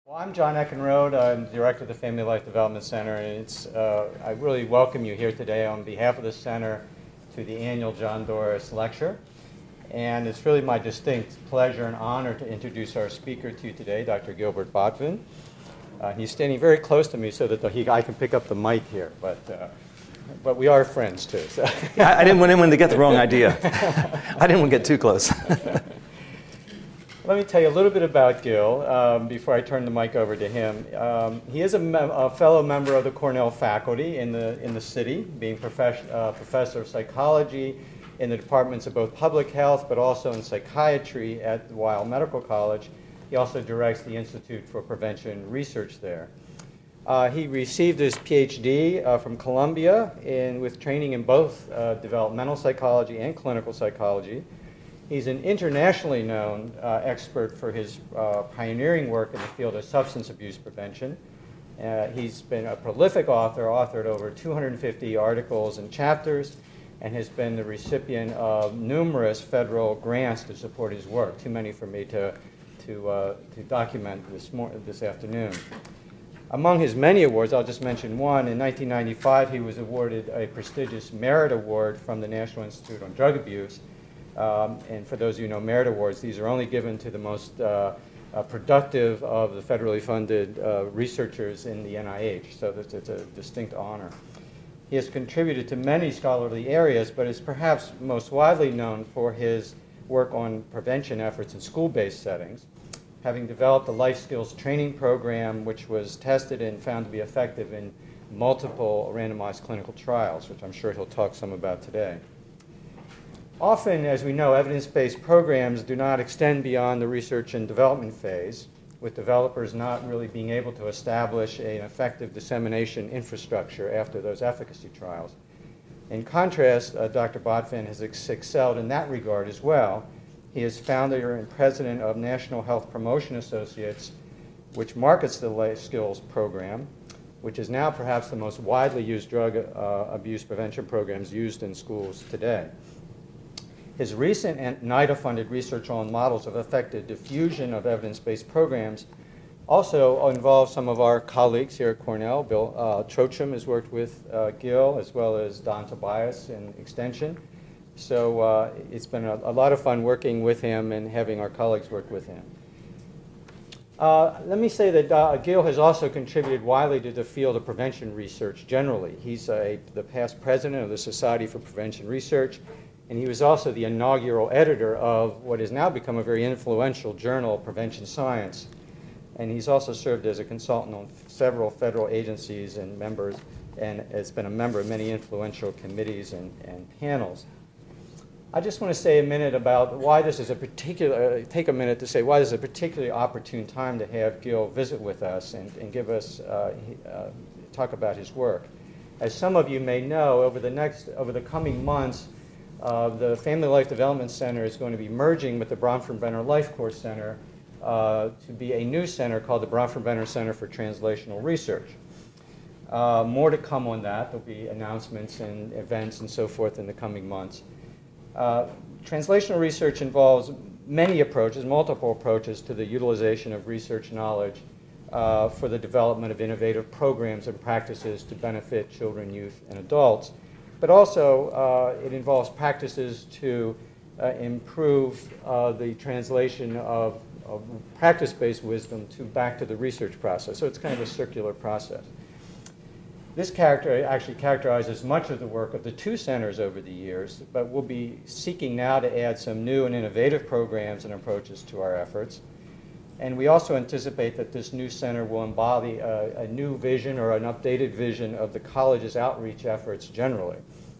Well, I'm John Eckenrode. I'm Director of the Family Life Development Center, and I really welcome you here today on behalf of the Center to the annual John Doris Lecture. And it's really my distinct pleasure and honor to introduce our speaker to you today, Dr. Gilbert Botvin. He's standing very close to me so that I can pick up the mic here, but we are friends too. So. I didn't want anyone to get the wrong idea. I didn't want to get too close. Let me tell you a little bit about Gil before I turn the mic over to him. He is a fellow member of the Cornell faculty in the city, being professor of psychology in the departments of both public health, but also in psychiatry at Weill Medical College. He also directs the Institute for Prevention Research there. He received his PhD from Columbia with training in both developmental psychology and clinical psychology. He's an internationally known expert for his pioneering work in the field of substance abuse prevention. He's been a prolific author, authored over 250 articles and chapters, and has been the recipient of numerous federal grants to support his work, too many for me to document this afternoon. Among his many awards, I'll just mention one. In 1995, he was awarded a prestigious Merit Award from the National Institute on Drug Abuse. And for those of you who know Merit Awards, these are only given to the most productive of the federally funded researchers in the NIH, so it's a distinct honor. He has contributed to many scholarly areas, but is perhaps most widely known for his work on prevention efforts in school-based settings, having developed a life skills training program which was tested and found to be effective in multiple randomized clinical trials, which I'm sure he'll talk some about today. Often, as we know, evidence-based programs do not extend beyond the research and development phase, with developers not really being able to establish an effective dissemination infrastructure after those efficacy trials. In contrast, Dr. Botvin has excelled in that regard as well. He is founder and president of National Health Promotion Associates, which markets the life skills program, which is now perhaps the most widely used drug abuse prevention programs used in schools today. His recent NIDA-funded research on models of effective diffusion of evidence-based programs also involves some of our colleagues here at Cornell. Bill Trochim has worked with Gil, as well as Don Tobias in Extension. So it's been a lot of fun working with him and having our colleagues work with him. Let me say that Gil has also contributed widely to the field of prevention research generally. He's the past president of the Society for Prevention Research, and he was also the inaugural editor of what has now become a very influential journal, Prevention Science. And he's also served as a consultant on several federal agencies and members, and has been a member of many influential committees and panels. I just want to say a minute about why this is take a minute to say why this is a particularly opportune time to have Gil visit with us and give us, talk about his work. As some of you may know, over the coming months, the Family Life Development Center is going to be merging with the Bronfenbrenner Life Course Center to be a new center called the Bronfenbrenner Center for Translational Research. More to come on that. There'll be announcements and events and so forth in the coming months. Translational research involves many approaches, multiple approaches to the utilization of research knowledge for the development of innovative programs and practices to benefit children, youth, and adults. But also it involves practices to improve the translation of practice-based wisdom back to the research process. So it's kind of a circular process. This actually characterizes much of the work of the two centers over the years, but we'll be seeking now to add some new and innovative programs and approaches to our efforts. And we also anticipate that this new center will embody a new vision or an updated vision of the college's outreach efforts generally.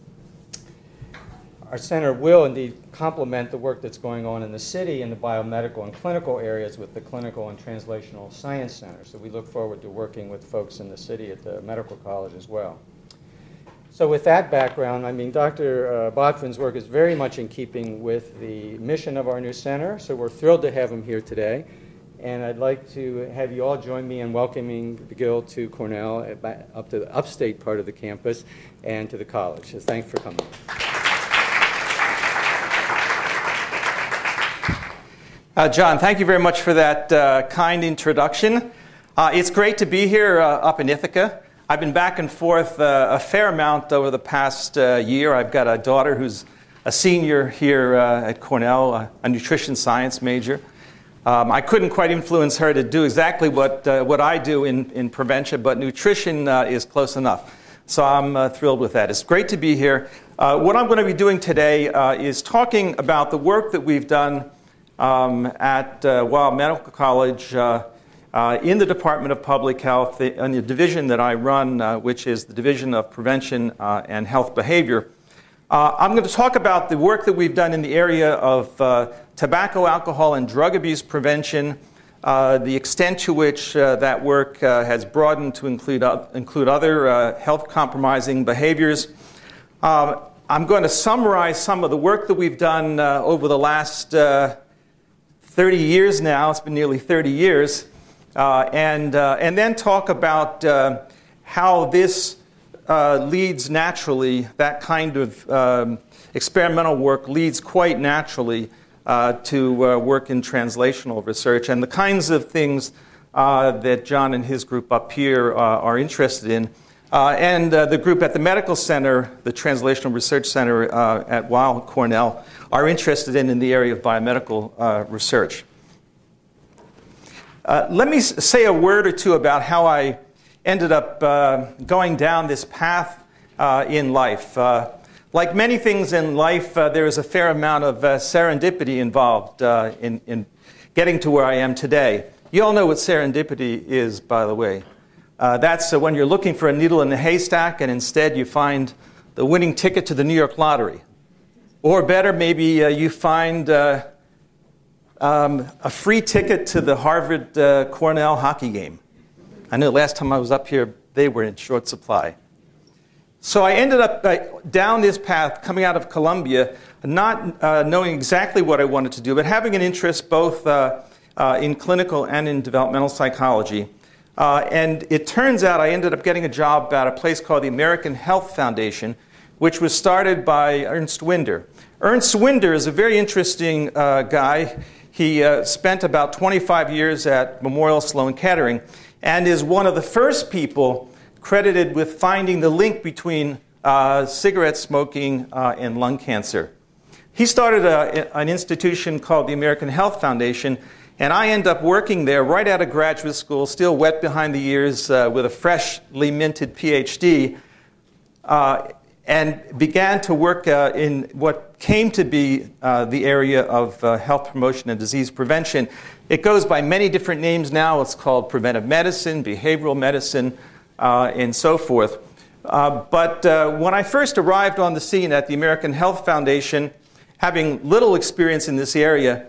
Our center will indeed complement the work that's going on in the city in the biomedical and clinical areas with the clinical and translational science center. So we look forward to working with folks in the city at the medical college as well. So with that background, I mean, Dr. Botvin's work is very much in keeping with the mission of our new center. So we're thrilled to have him here today. And I'd like to have you all join me in welcoming Gil to Cornell, up to the upstate part of the campus, and to the college. So thanks for coming. John, thank you very much for that kind introduction. It's great to be here up in Ithaca. I've been back and forth a fair amount over the past year. I've got a daughter who's a senior here at Cornell, a nutrition science major. I couldn't quite influence her to do exactly what I do in prevention, but nutrition is close enough. So I'm thrilled with that. It's great to be here. What I'm going to be doing today is talking about the work that we've done at Weill Medical College in the Department of Public Health, in the division that I run, which is the Division of Prevention and Health Behavior. I'm going to talk about the work that we've done in the area of tobacco, alcohol, and drug abuse prevention, the extent to which that work has broadened to include other health-compromising behaviors. I'm going to summarize some of the work that we've done over the last 30 years now. It's been nearly 30 years. And then talk about how this leads naturally, that kind of experimental work leads quite naturally to work in translational research and the kinds of things that John and his group up here are interested in. And the group at the Medical Center, the Translational Research Center at Weill Cornell, are interested in the area of biomedical research. Let me say a word or two about how I ended up going down this path in life. Like many things in life, there is a fair amount of serendipity involved in getting to where I am today. You all know what serendipity is, by the way. That's when you're looking for a needle in a haystack and instead you find the winning ticket to the New York lottery. Or better, maybe you find a free ticket to the Harvard-Cornell hockey game. I know last time I was up here, they were in short supply. So I ended up down this path, coming out of Columbia, not knowing exactly what I wanted to do, but having an interest both in clinical and in developmental psychology. And it turns out I ended up getting a job at a place called the American Health Foundation, which was started by Ernst Winder. Ernst Winder is a very interesting guy. He spent about 25 years at Memorial Sloan Kettering and is one of the first people credited with finding the link between cigarette smoking and lung cancer. He started an institution called the American Health Foundation, and I ended up working there right out of graduate school, still wet behind the ears with a freshly minted PhD, and began to work in what came to be the area of health promotion and disease prevention. It goes by many different names now. It's called preventive medicine, behavioral medicine, and so forth. But when I first arrived on the scene at the American Health Foundation, having little experience in this area,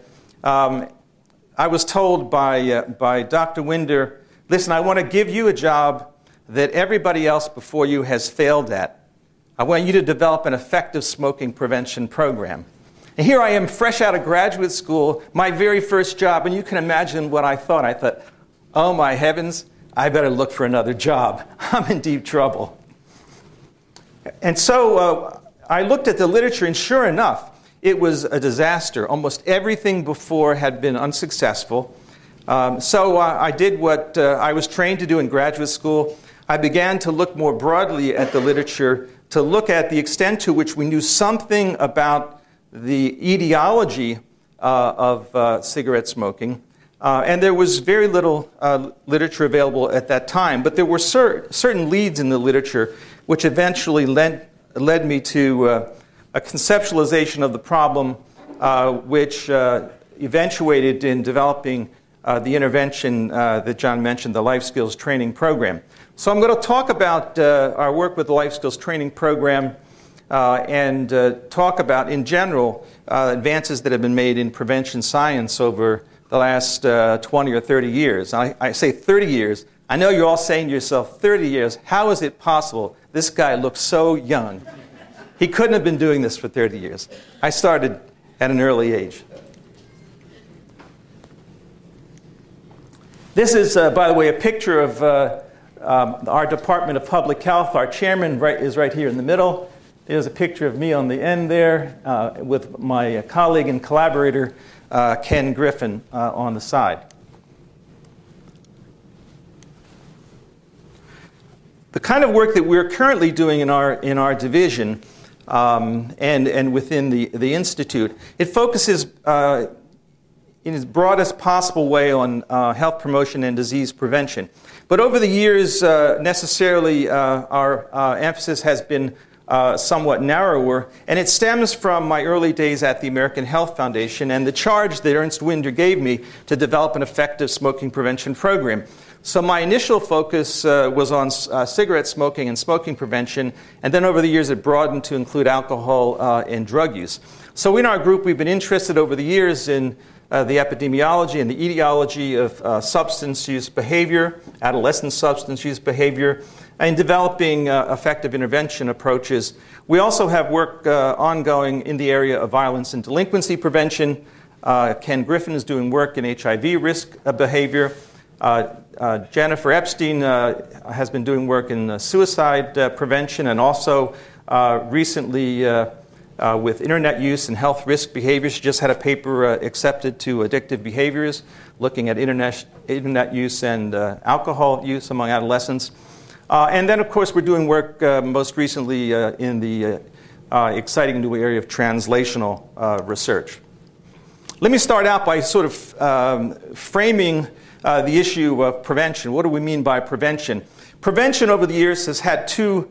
I was told by Dr. Winder, listen, I want to give you a job that everybody else before you has failed at. I want you to develop an effective smoking prevention program. And here I am, fresh out of graduate school, my very first job, and you can imagine what I thought. I thought, oh my heavens, I better look for another job. I'm in deep trouble. And so I looked at the literature, and sure enough, it was a disaster. Almost everything before had been unsuccessful. So I did what I was trained to do in graduate school. I began to look more broadly at the literature, to look at the extent to which we knew something about the etiology of cigarette smoking. And there was very little literature available at that time. But there were certain leads in the literature which eventually led me to a conceptualization of the problem which eventuated in developing the intervention that John mentioned, the Life Skills Training Program. So I'm going to talk about our work with the Life Skills Training Program and talk about, in general, advances that have been made in prevention science over the last 20 or 30 years. I say 30 years. I know you're all saying to yourself, 30 years, how is it possible? This guy looks so young. He couldn't have been doing this for 30 years. I started at an early age. This is, by the way, a picture of our Department of Public Health. Our chairman is right here in the middle. There's a picture of me on the end there with my colleague and collaborator, Ken Griffin, on the side. kind of work that we're currently doing in our division and within the Institute, it focuses in its broadest possible way on health promotion and disease prevention. But over the years, necessarily, our emphasis has been somewhat narrower, and it stems from my early days at the American Health Foundation and the charge that Ernst Winder gave me to develop an effective smoking prevention program. So my initial focus was on cigarette smoking and smoking prevention, and then over the years it broadened to include alcohol and drug use. So in our group, we've been interested over the years in the epidemiology and the etiology of substance use behavior, adolescent substance use behavior, and developing effective intervention approaches. We also have work ongoing in the area of violence and delinquency prevention. Ken Griffin is doing work in HIV risk behavior. Jennifer Epstein has been doing work in suicide prevention, and also recently with internet use and health risk behaviors. She just had a paper accepted to addictive behaviors, looking at internet use and alcohol use among adolescents. And then, of course, we're doing work most recently in the exciting new area of translational research. Let me start out by sort of framing the issue of prevention. What do we mean by prevention? Prevention over the years has had two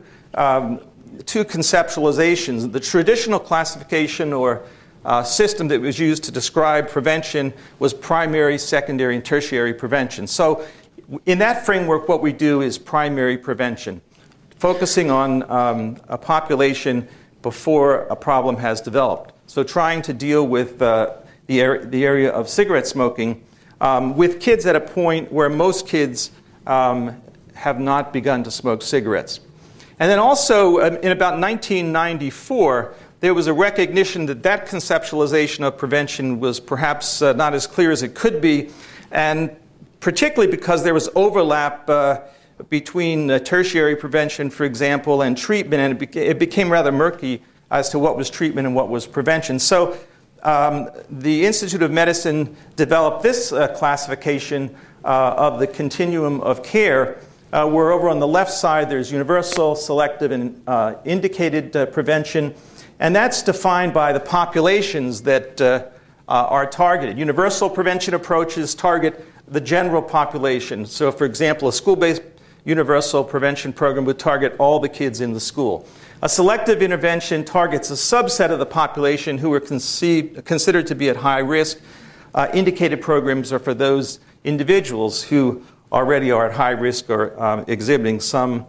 conceptualizations. The traditional classification or system that was used to describe prevention was primary, secondary, and tertiary prevention. So in that framework, what we do is primary prevention, focusing on a population before a problem has developed. So trying to deal with the area of cigarette smoking with kids at a point where most kids have not begun to smoke cigarettes. And then also, in about 1994, there was a recognition that that conceptualization of prevention was perhaps not as clear as it could be, and particularly because there was overlap between tertiary prevention, for example, and treatment, and it became rather murky as to what was treatment and what was prevention. So the Institute of Medicine developed this classification of the continuum of care, where over on the left side there's universal, selective, and indicated prevention, and that's defined by the populations that are targeted. Universal prevention approaches target the general population. So, for example, a school-based universal prevention program would target all the kids in the school. A selective intervention targets a subset of the population who are considered to be at high risk. Indicated programs are for those individuals who already are at high risk or exhibiting some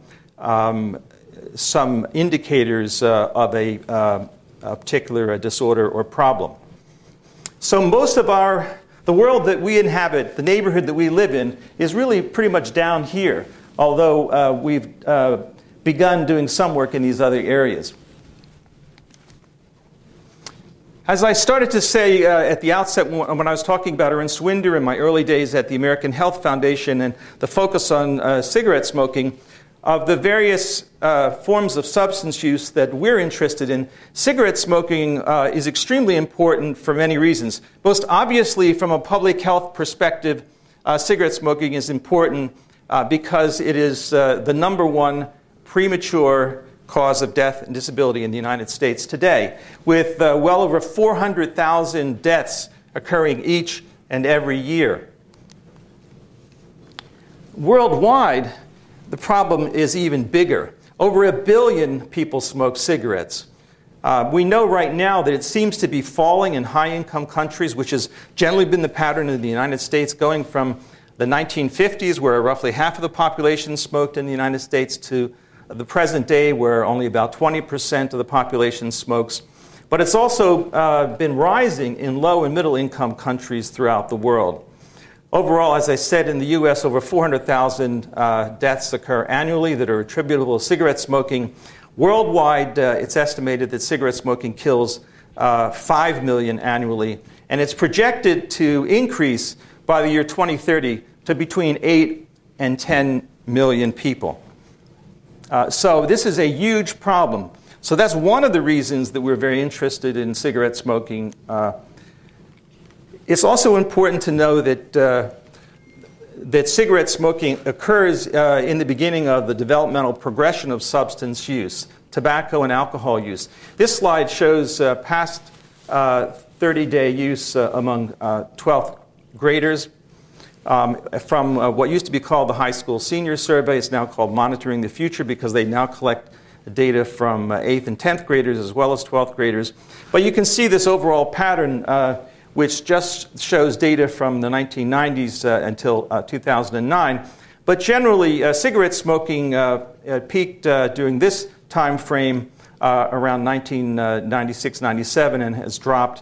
indicators of a particular disorder or problem. So most of the world that we inhabit, the neighborhood that we live in, is really pretty much down here, although we've begun doing some work in these other areas. As I started to say at the outset when I was talking about Ernst Winder in my early days at the American Health Foundation and the focus on cigarette smoking, of the various forms of substance use that we're interested in, cigarette smoking is extremely important for many reasons. Most obviously, from a public health perspective, cigarette smoking is important because it is the number one premature cause of death and disability in the United States today, with well over 400,000 deaths occurring each and every year. Worldwide, the problem is even bigger. Over 1 billion people smoke cigarettes. We know right now that it seems to be falling in high-income countries, which has generally been the pattern in the United States, going from the 1950s, where roughly half of the population smoked in the United States, to the present day, where only about 20% of the population smokes. But it's also been rising in low and middle income countries throughout the world. Overall, as I said, in the U.S., over 400,000 deaths occur annually that are attributable to cigarette smoking. Worldwide, it's estimated that cigarette smoking kills 5 million annually, and it's projected to increase by the year 2030 to between 8 and 10 million people. So this is a huge problem. So that's one of the reasons that we're very interested in cigarette smoking. It's also important to know that that cigarette smoking occurs in the beginning of the developmental progression of substance use, tobacco and alcohol use. This slide shows past 30-day use among 12th graders from what used to be called the High School Senior Survey. It's now called Monitoring the Future because they now collect data from 8th and 10th graders as well as 12th graders. But you can see this overall pattern which just shows data from the 1990s until 2009. But generally, cigarette smoking peaked during this time frame around 1996-97 and has dropped.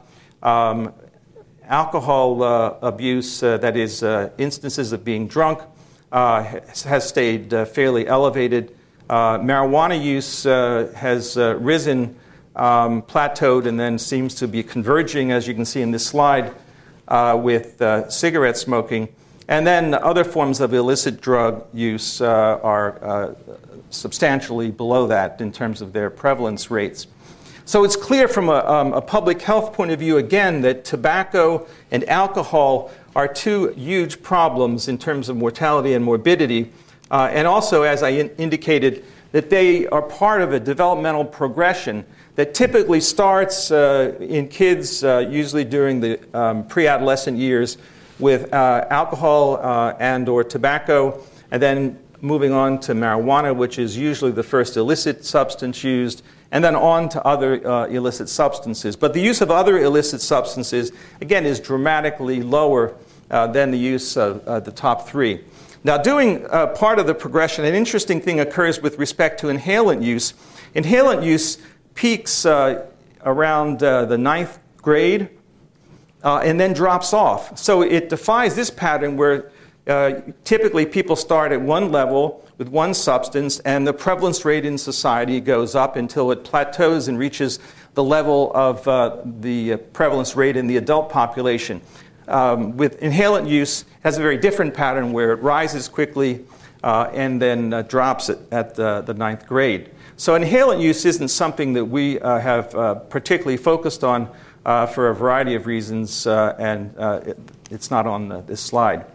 Alcohol abuse, that is instances of being drunk, has stayed fairly elevated. Marijuana use has risen, plateaued, and then seems to be converging, as you can see in this slide, with cigarette smoking. And then other forms of illicit drug use are substantially below that in terms of their prevalence rates. So it's clear from a public health point of view, again, that tobacco and alcohol are two huge problems in terms of mortality and morbidity. And also, as I indicated, that they are part of a developmental progression that typically starts in kids, usually during the pre-adolescent years, with alcohol and or tobacco, and then moving on to marijuana, which is usually the first illicit substance used, and then on to other illicit substances. But the use of other illicit substances, again, is dramatically lower than the use of the top three. Now, doing part of the progression, an interesting thing occurs with respect to inhalant use. Inhalant use peaks around the 9th grade and then drops off. So it defies this pattern where typically people start at one level with one substance, and the prevalence rate in society goes up until it plateaus and reaches the level of the prevalence rate in the adult population. With inhalant use, it has a very different pattern where it rises quickly and then drops at the 9th grade. So inhalant use isn't something that we have particularly focused on for a variety of reasons, and it's not on this slide.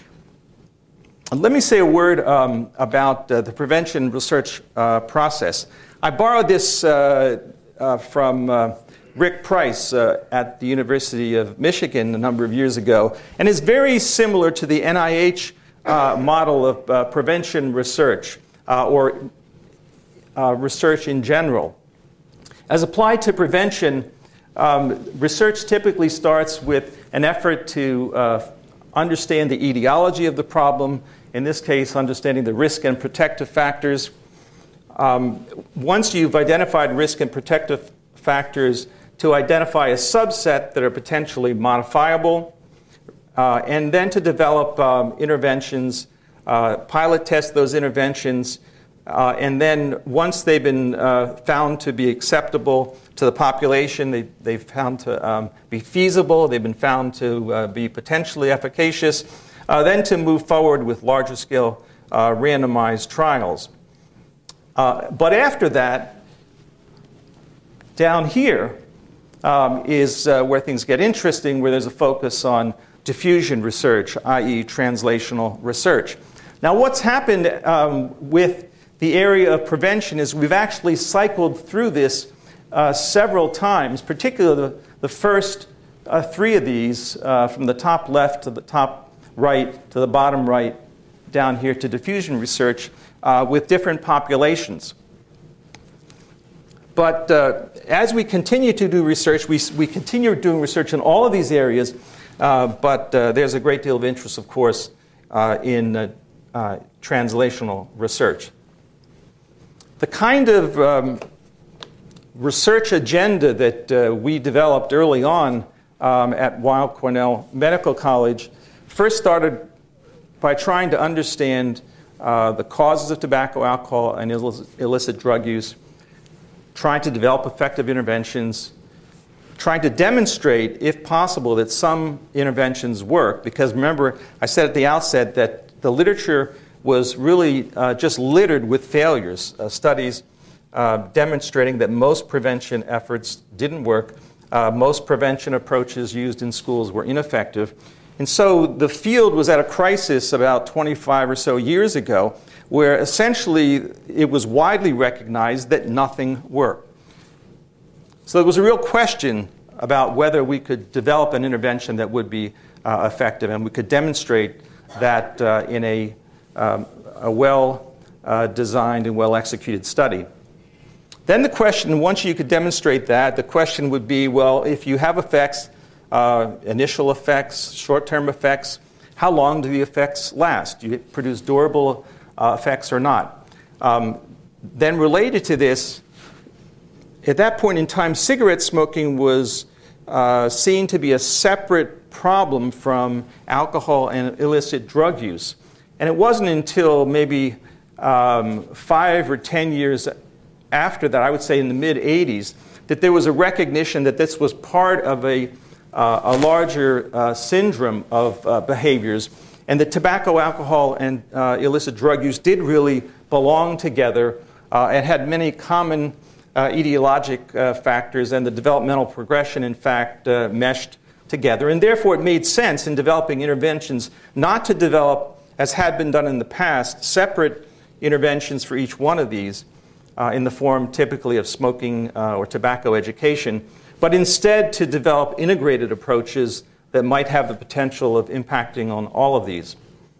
Let me say a word about the prevention research process. I borrowed this from Rick Price at the University of Michigan a number of years ago, and is very similar to the NIH model of prevention research or research in general. As applied to prevention, research typically starts with an effort to understand the etiology of the problem, in this case, understanding the risk and protective factors. Once you've identified risk and protective factors, to identify a subset that are potentially modifiable, and then to develop interventions, pilot test those interventions, and then once they've been found to be acceptable to the population, they've found to be feasible, they've been found to be potentially efficacious, then to move forward with larger scale randomized trials. But after that, down here is where things get interesting, where there's a focus on diffusion research, i.e. translational research. Now what's happened with the area of prevention is we've actually cycled through this several times, particularly the first three of these, from the top left to the top right to the bottom right, down here to diffusion research with different populations. But as we continue to do research, we continue doing research in all of these areas, but there's a great deal of interest, of course, in translational research. The kind of research agenda that we developed early on at Weill Cornell Medical College first started by trying to understand the causes of tobacco, alcohol, and illicit drug use, trying to develop effective interventions, trying to demonstrate, if possible, that some interventions work. Because remember, I said at the outset that the literature was really just littered with failures, studies demonstrating that most prevention efforts didn't work, most prevention approaches used in schools were ineffective, And so the field was at a crisis about 25 or so years ago, where essentially it was widely recognized that nothing worked. So there was a real question about whether we could develop an intervention that would be effective, and we could demonstrate that in a well-designed and well-executed study. Then the question, once you could demonstrate that, the question would be, well, if you have effects, initial effects, short-term effects, how long do the effects last? Do you produce durable effects or not? Then related to this, at that point in time, cigarette smoking was seen to be a separate problem from alcohol and illicit drug use. And it wasn't until maybe 5 or 10 years after that, I would say in the mid-'80s, that there was a recognition that this was part of a larger syndrome of behaviors, and that tobacco, alcohol, and illicit drug use did really belong together and had many common etiologic factors, and the developmental progression, in fact, meshed together. And therefore, it made sense in developing interventions not to develop, as had been done in the past, separate interventions for each one of these in the form typically of smoking or tobacco education, but instead to develop integrated approaches that might have the potential of impacting on all of these.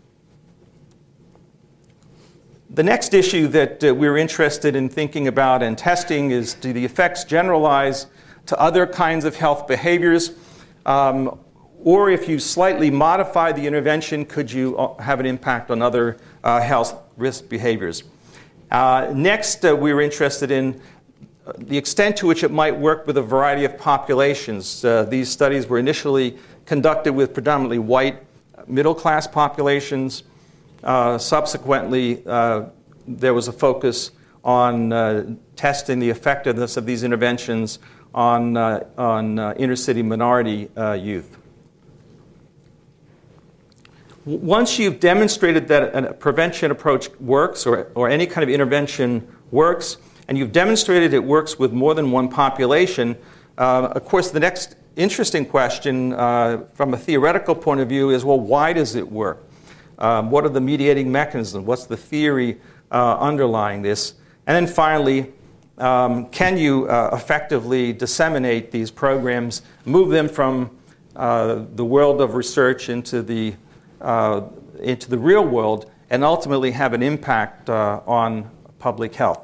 The next issue that we're interested in thinking about and testing is, do the effects generalize to other kinds of health behaviors? Or if you slightly modify the intervention, could you have an impact on other health risk behaviors? Next, we were interested in the extent to which it might work with a variety of populations. These studies were initially conducted with predominantly white middle-class populations. Subsequently, there was a focus on testing the effectiveness of these interventions on inner-city minority youth. Once you've demonstrated that a prevention approach works, or any kind of intervention works, and you've demonstrated it works with more than one population, of course, the next interesting question from a theoretical point of view is, well, why does it work? What are the mediating mechanisms? What's the theory underlying this? And then finally, can you effectively disseminate these programs, move them from the world of research into the real world, and ultimately have an impact on public health?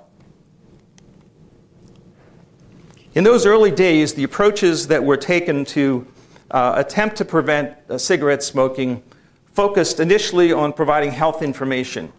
In those early days, the approaches that were taken to attempt to prevent cigarette smoking focused initially on providing health information.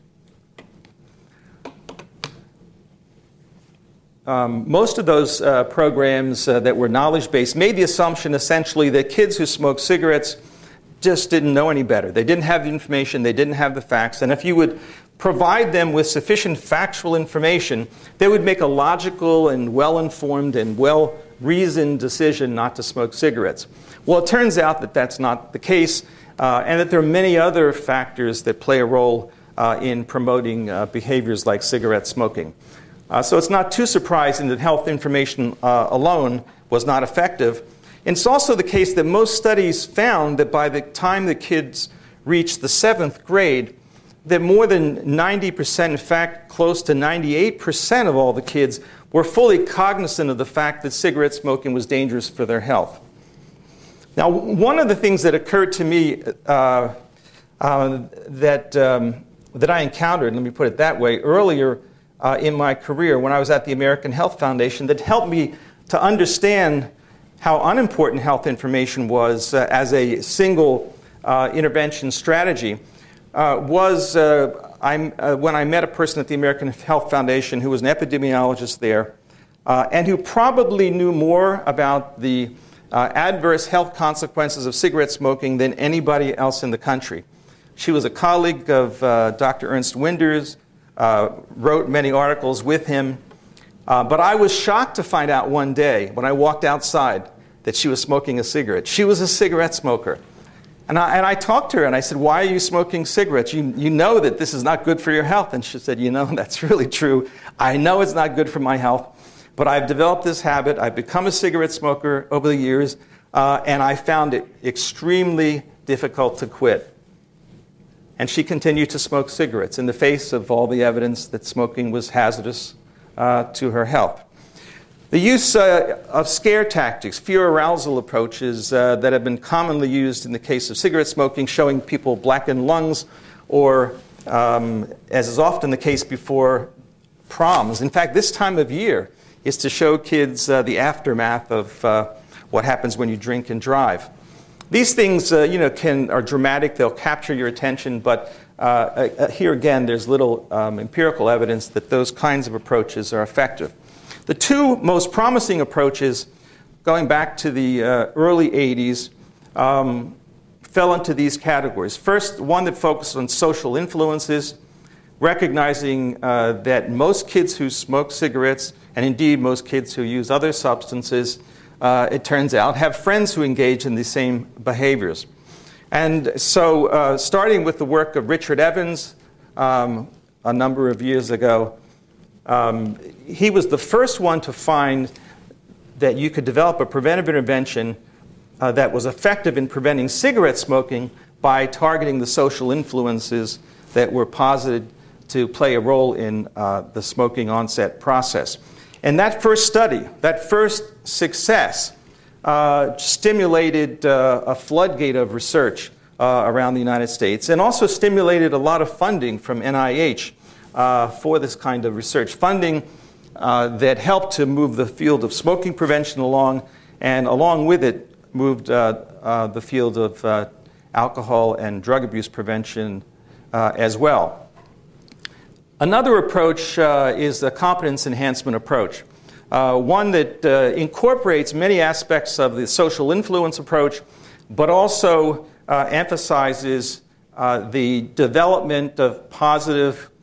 Most of those programs that were knowledge-based made the assumption essentially that kids who smoked cigarettes just didn't know any better. They didn't have the information, they didn't have the facts, and if you would provide them with sufficient factual information, they would make a logical and well-informed and well-reasoned decision not to smoke cigarettes. Well, it turns out that that's not the case, and that there are many other factors that play a role in promoting behaviors like cigarette smoking. So it's not too surprising that health information alone was not effective. And it's also the case that most studies found that by the time the kids reached the 7th grade, that more than 90%, in fact, close to 98% of all the kids were fully cognizant of the fact that cigarette smoking was dangerous for their health. Now, one of the things that occurred to me that I encountered, let me put it that way, earlier in my career when I was at the American Health Foundation that helped me to understand how unimportant health information was as a single intervention strategy was when I met a person at the American Health Foundation who was an epidemiologist there and who probably knew more about the adverse health consequences of cigarette smoking than anybody else in the country. She was a colleague of Dr. Ernst Winders, wrote many articles with him, but I was shocked to find out one day when I walked outside that she was smoking a cigarette. She was a cigarette smoker. And I talked to her and I said, why are you smoking cigarettes? You know that this is not good for your health. And she said, you know, that's really true. I know it's not good for my health, but I've developed this habit. I've become a cigarette smoker over the years, and I found it extremely difficult to quit. And she continued to smoke cigarettes in the face of all the evidence that smoking was hazardous to her health. The use of scare tactics, fear arousal approaches that have been commonly used in the case of cigarette smoking, showing people blackened lungs, or as is often the case before proms. In fact, this time of year is to show kids the aftermath of what happens when you drink and drive. These things, are dramatic. They'll capture your attention, but here again, there's little empirical evidence that those kinds of approaches are effective. The two most promising approaches, going back to the early 80s, fell into these categories. First, one that focused on social influences, recognizing that most kids who smoke cigarettes, and indeed most kids who use other substances, it turns out, have friends who engage in the same behaviors. And so starting with the work of Richard Evans a number of years ago, he was the first one to find that you could develop a preventive intervention that was effective in preventing cigarette smoking by targeting the social influences that were posited to play a role in the smoking onset process. And that first study, that first success, stimulated a floodgate of research around the United States, and also stimulated a lot of funding from NIH for this kind of research. Funding that helped to move the field of smoking prevention along, and along with it moved the field of alcohol and drug abuse prevention as well. Another approach is the competence enhancement approach, one that incorporates many aspects of the social influence approach, but also emphasizes the development of positive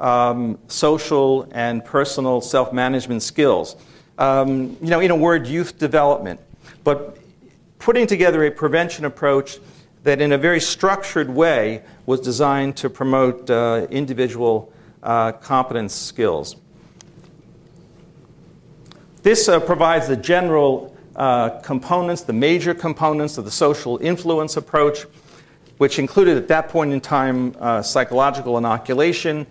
social and personal self-management skills. In a word, youth development, but putting together a prevention approach that in a very structured way was designed to promote individual competence skills. This provides the general components, the major components of the social influence approach, which included at that point in time psychological inoculation,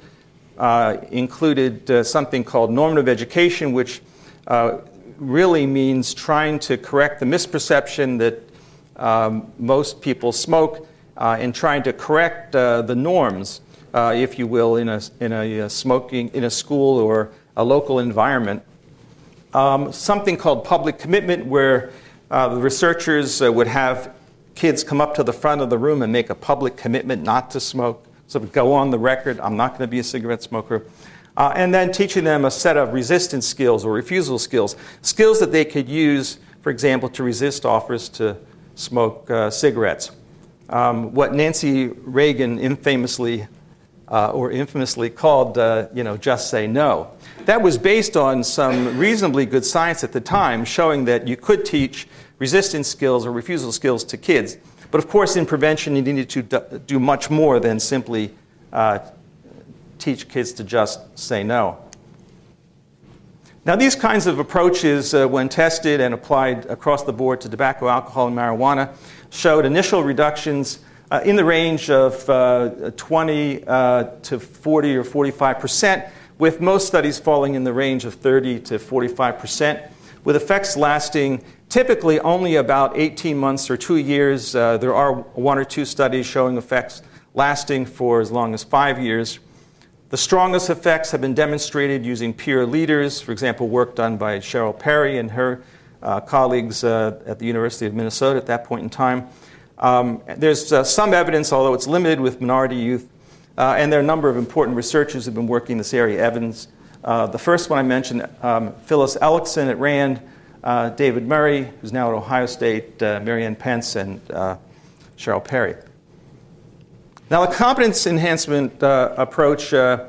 included something called normative education, which really means trying to correct the misperception that most people smoke and trying to correct the norms, if you will, in a school or a local environment. Something called public commitment, where the researchers would have kids come up to the front of the room and make a public commitment not to smoke, sort of go on the record, I'm not going to be a cigarette smoker. And then teaching them a set of resistance skills or refusal skills, skills that they could use, for example, to resist offers to smoke cigarettes. What Nancy Reagan infamously called, just say no. That was based on some reasonably good science at the time, showing that you could teach resistance skills or refusal skills to kids. But of course, in prevention, you needed to do much more than simply teach kids to just say no. Now, these kinds of approaches, when tested and applied across the board to tobacco, alcohol, and marijuana, showed initial reductions in the range of 20 to 40 or 45%, with most studies falling in the range of 30 to 45%, with effects lasting typically only about 18 months or 2 years. There are one or two studies showing effects lasting for as long as 5 years. The strongest effects have been demonstrated using peer leaders, for example, work done by Cheryl Perry and her colleagues at the University of Minnesota at that point in time. There's some evidence, although it's limited, with minority youth, and there are a number of important researchers who have been working in this area. Evans, the first one I mentioned, Phyllis Ellickson at Rand, David Murray, who's now at Ohio State, Marianne Pence, and Cheryl Perry. Now, the competence enhancement approach it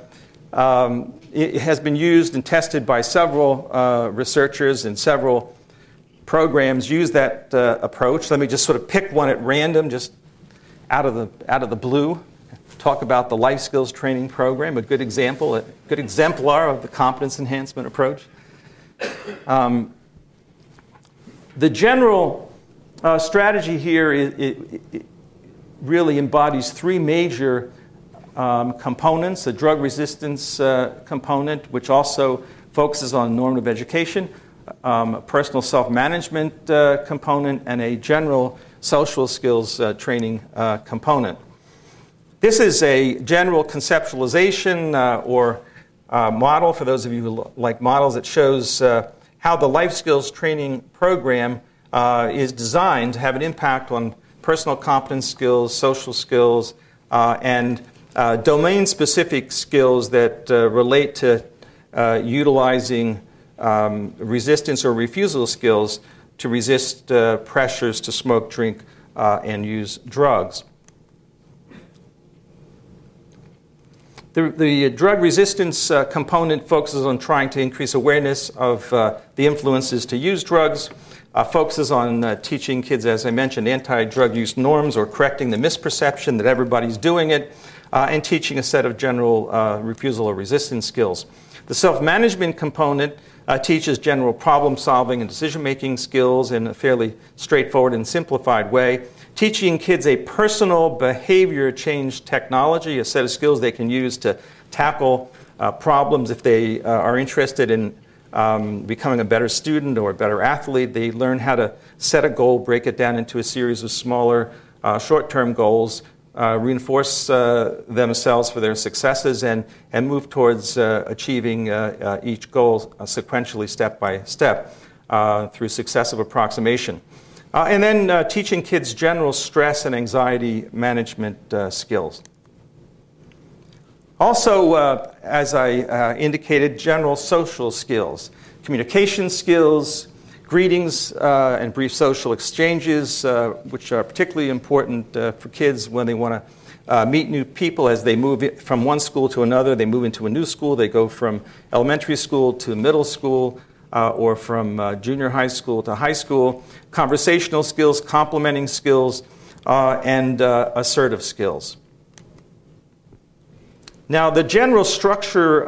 has been used and tested by several researchers, and several programs use that approach. Let me just sort of pick one at random, just out of the blue. Talk about the life skills training program, a good example, a good exemplar of the competence enhancement approach. The general strategy here really embodies three major components: a drug resistance component, which also focuses on normative education, a personal self-management component, and a general social skills training component. This is a general conceptualization or model, for those of you who like models, that shows how the life skills training program is designed to have an impact on personal competence skills, social skills, and domain-specific skills that relate to utilizing resistance or refusal skills to resist pressures to smoke, drink, and use drugs. The drug resistance component focuses on trying to increase awareness of the influences to use drugs, focuses on teaching kids, as I mentioned, anti-drug use norms or correcting the misperception that everybody's doing it, and teaching a set of general refusal or resistance skills. The self-management component teaches general problem-solving and decision-making skills in a fairly straightforward and simplified way, teaching kids a personal behavior change technology, a set of skills they can use to tackle problems if they are interested in becoming a better student or a better athlete. They learn how to set a goal, break it down into a series of smaller short-term goals, reinforce themselves for their successes, and move towards achieving each goal sequentially, step by step, through successive approximation. And then teaching kids general stress and anxiety management skills. Also, as I indicated, general social skills, communication skills, greetings and brief social exchanges, which are particularly important for kids when they want to meet new people as they move from one school to another. They move into a new school. They go from elementary school to middle school, or from junior high school to high school. Conversational skills, complimenting skills, and assertive skills. Now, the general structure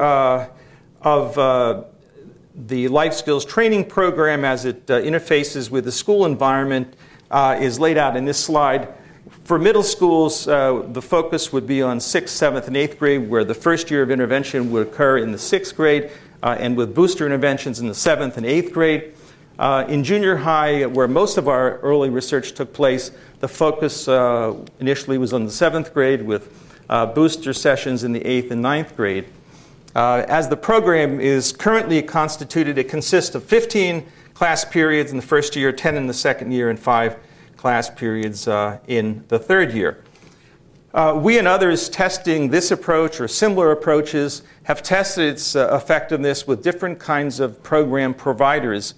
of the life skills training program as it interfaces with the school environment is laid out in this slide. For middle schools, the focus would be on 6th, 7th, and 8th grade, where the first year of intervention would occur in the 6th grade, and with booster interventions in the 7th and 8th grade. In junior high, where most of our early research took place, the focus initially was on the 7th grade, with booster sessions in the 8th and 9th grade. As the program is currently constituted, it consists of 15 class periods in the first year, 10 in the second year, and 5 class periods in the third year. We and others testing this approach or similar approaches have tested its effectiveness with different kinds of program providers,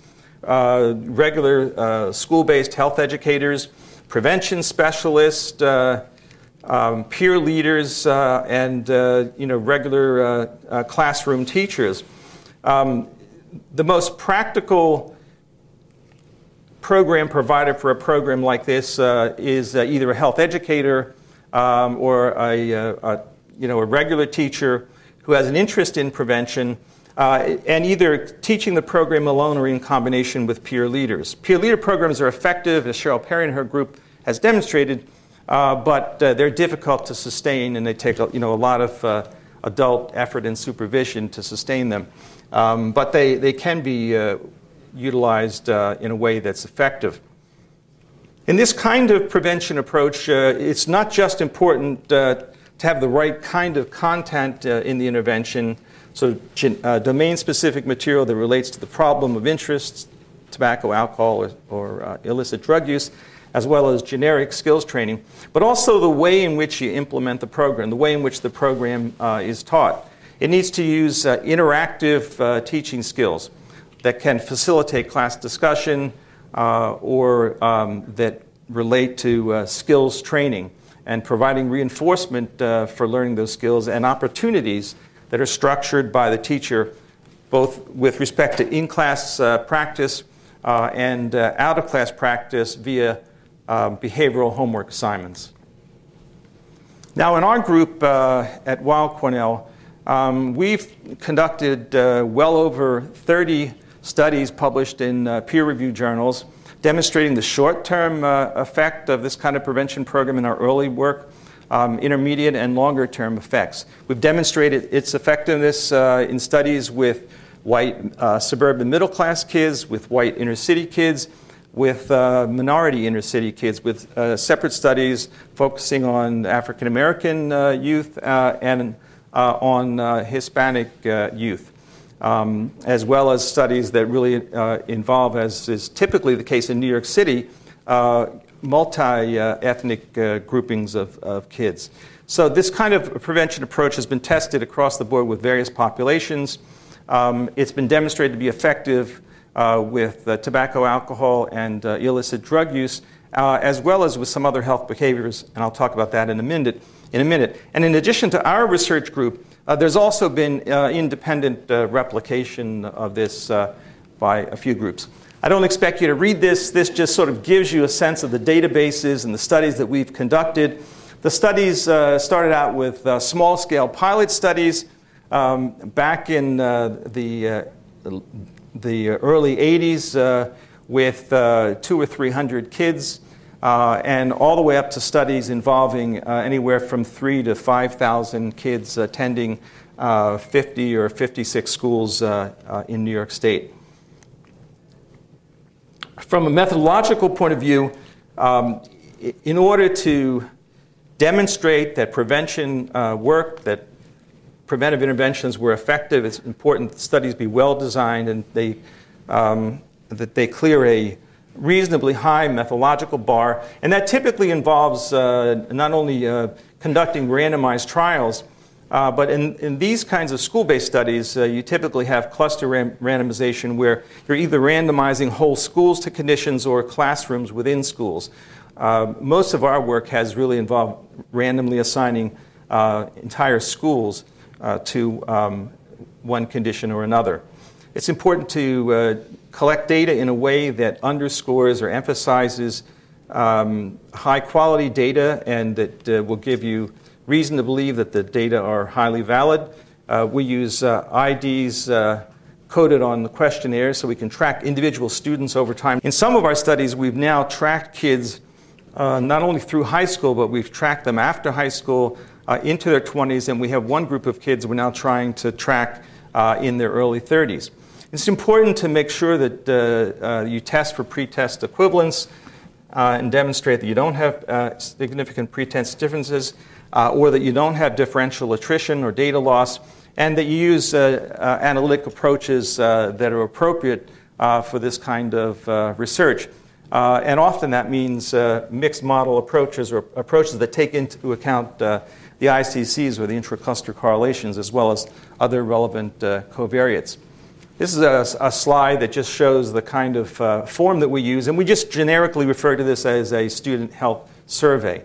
regular school-based health educators, prevention specialists, peer leaders, and regular classroom teachers. The most practical program provider for a program like this is either a health educator or a regular teacher who has an interest in prevention, and either teaching the program alone or in combination with peer leaders. Peer leader programs are effective, as Cheryl Perry and her group has demonstrated, but they're difficult to sustain, and they take a lot of adult effort and supervision to sustain them. But they can be utilized in a way that's effective. In this kind of prevention approach, it's not just important to have the right kind of content in the intervention, so domain-specific material that relates to the problem of interest, tobacco, alcohol, or illicit drug use, as well as generic skills training, but also the way in which you implement the program, the way in which the program is taught. It needs to use interactive teaching skills that can facilitate class discussion or that relate to skills training and providing reinforcement for learning those skills and opportunities that are structured by the teacher, both with respect to in-class practice and out-of-class practice via behavioral homework assignments. Now, in our group at Weill Cornell, we've conducted well over 30 studies published in peer-reviewed journals demonstrating the short-term effect of this kind of prevention program in our early work, intermediate and longer-term effects. We've demonstrated its effectiveness in studies with white suburban middle-class kids, with white inner-city kids, with minority inner-city kids, with separate studies focusing on African-American youth and on Hispanic youth, as well as studies that really involve, as is typically the case in New York City, multi-ethnic groupings of kids. So this kind of prevention approach has been tested across the board with various populations. It's been demonstrated to be effective with tobacco, alcohol, and illicit drug use, as well as with some other health behaviors, and I'll talk about that in a minute. And in addition to our research group, there's also been independent replication of this by a few groups. I don't expect you to read this. This just sort of gives you a sense of the databases and the studies that we've conducted. The studies started out with small-scale pilot studies back in the early 80s with 200 or 300 kids, and all the way up to studies involving anywhere from 3,000 to 5,000 kids attending 50 or 56 schools in New York State. From a methodological point of view, in order to demonstrate that prevention worked, that preventive interventions were effective, it's important that studies be well designed and that they clear a reasonably high methodological bar. And that typically involves not only conducting randomized trials, but in these kinds of school-based studies, you typically have cluster randomization where you're either randomizing whole schools to conditions or classrooms within schools. Most of our work has really involved randomly assigning entire schools to one condition or another. It's important to collect data in a way that underscores or emphasizes high-quality data and that will give you reason to believe that the data are highly valid. We use IDs coded on the questionnaire so we can track individual students over time. In some of our studies, we've now tracked kids not only through high school, but we've tracked them after high school into their 20s, and we have one group of kids we're now trying to track in their early 30s. It's important to make sure that you test for pretest equivalence and demonstrate that you don't have significant pretest differences or that you don't have differential attrition or data loss, and that you use analytic approaches that are appropriate for this kind of research. And often that means mixed model approaches or approaches that take into account the ICCs or the intracluster correlations as well as other relevant covariates. This is a slide that just shows the kind of form that we use, and we just generically refer to this as a student health survey.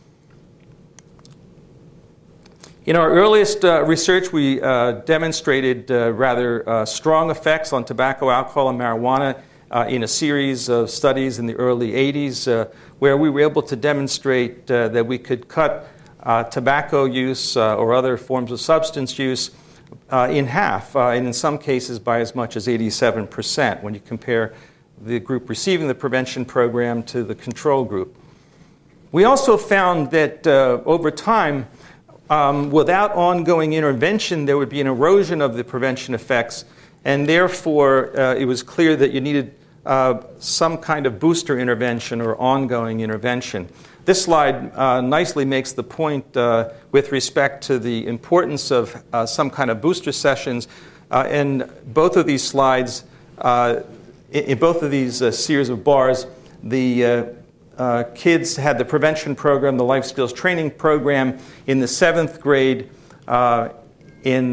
In our earliest research, we demonstrated rather strong effects on tobacco, alcohol, and marijuana in a series of studies in the early 80s, where we were able to demonstrate that we could cut tobacco use or other forms of substance use in half, and in some cases by as much as 87% when you compare the group receiving the prevention program to the control group. We also found that over time, without ongoing intervention, there would be an erosion of the prevention effects, and therefore it was clear that you needed some kind of booster intervention or ongoing intervention. This slide nicely makes the point with respect to the importance of some kind of booster sessions. In both of these slides, in both of these series of bars, the kids had the prevention program, the life skills training program in the 7th grade, and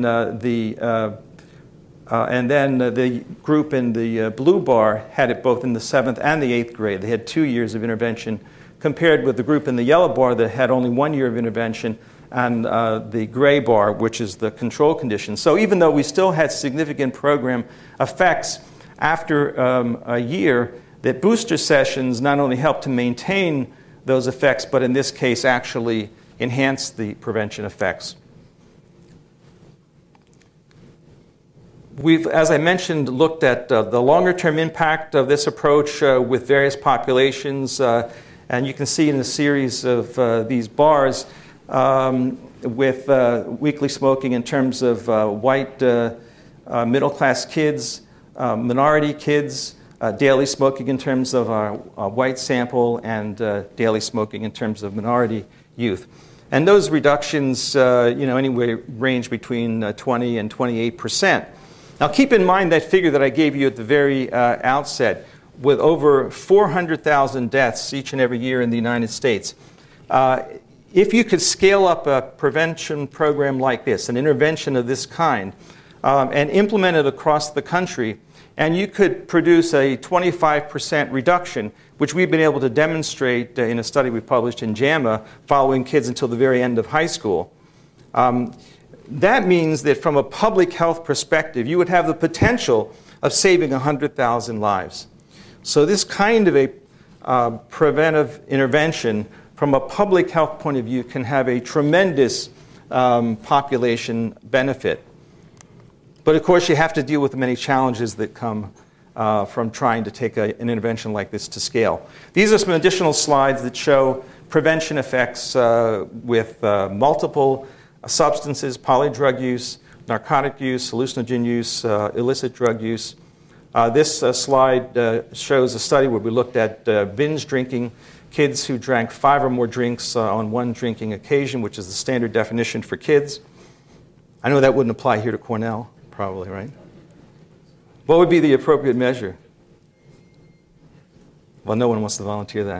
then the group in the blue bar had it both in the 7th and the 8th grade. They had 2 years of intervention, compared with the group in the yellow bar that had only 1 year of intervention, and the gray bar, which is the control condition. So even though we still had significant program effects after a year, that booster sessions not only help to maintain those effects, but in this case actually enhance the prevention effects. We've, as I mentioned, looked at the longer-term impact of this approach with various populations, and you can see in a series of these bars with weekly smoking in terms of white middle-class kids, minority kids, daily smoking in terms of our white sample, and daily smoking in terms of minority youth. And those reductions, anyway, range between 20 and 28%. Now, keep in mind that figure that I gave you at the very outset, with over 400,000 deaths each and every year in the United States. If you could scale up a prevention program like this, an intervention of this kind, and implement it across the country, and you could produce a 25% reduction, which we've been able to demonstrate in a study we published in JAMA following kids until the very end of high school. That means that from a public health perspective, you would have the potential of saving 100,000 lives. So this kind of a preventive intervention from a public health point of view can have a tremendous population benefit. But of course, you have to deal with the many challenges that come from trying to take an intervention like this to scale. These are some additional slides that show prevention effects with multiple substances, polydrug use, narcotic use, hallucinogen use, illicit drug use. This slide shows a study where we looked at binge drinking, kids who drank 5 or more drinks on one drinking occasion, which is the standard definition for kids. I know that wouldn't apply here to Cornell, probably, right? What would be the appropriate measure? Well, no one wants to volunteer that.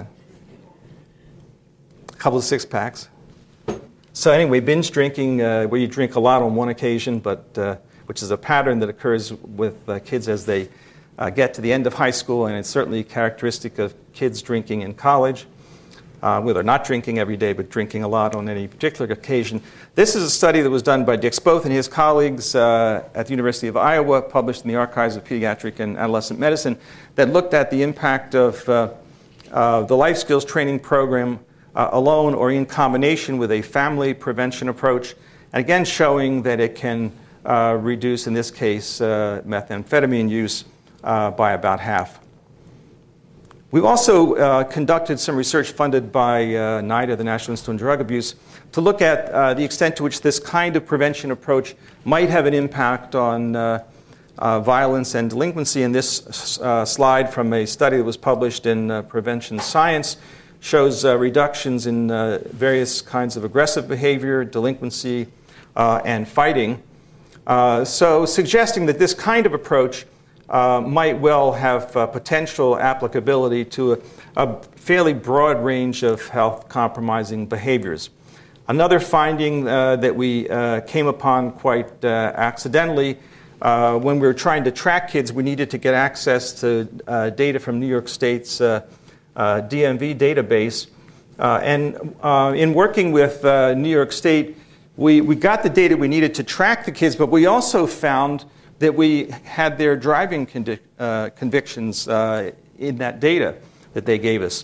A couple of 6-packs. So anyway, binge drinking, where you drink a lot on one occasion, but which is a pattern that occurs with kids as they get to the end of high school, and it's certainly characteristic of kids drinking in college, where they're not drinking every day, but drinking a lot on any particular occasion. This is a study that was done by Dick Spoth and his colleagues at the University of Iowa, published in the Archives of Pediatric and Adolescent Medicine, that looked at the impact of the life skills training program alone or in combination with a family prevention approach, and again showing that it can reduce, in this case, methamphetamine use by about half. We've also conducted some research funded by NIDA, the National Institute on Drug Abuse, to look at the extent to which this kind of prevention approach might have an impact on violence and delinquency. And this slide from a study that was published in Prevention Science shows reductions in various kinds of aggressive behavior, delinquency, and fighting. So suggesting that this kind of approach might well have potential applicability to a fairly broad range of health-compromising behaviors. Another finding that we came upon quite accidentally when we were trying to track kids, we needed to get access to data from New York State's DMV database. And in working with New York State, we got the data we needed to track the kids, but we also found that we had their driving convictions in that data that they gave us.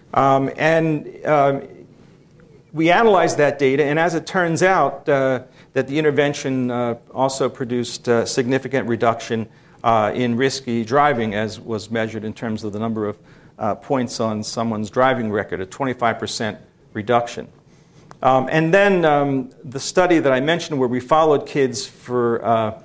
We analyzed that data, and as it turns out, that the intervention also produced significant reduction in risky driving, as was measured in terms of the number of points on someone's driving record, a 25% reduction. And then the study that I mentioned where we followed kids for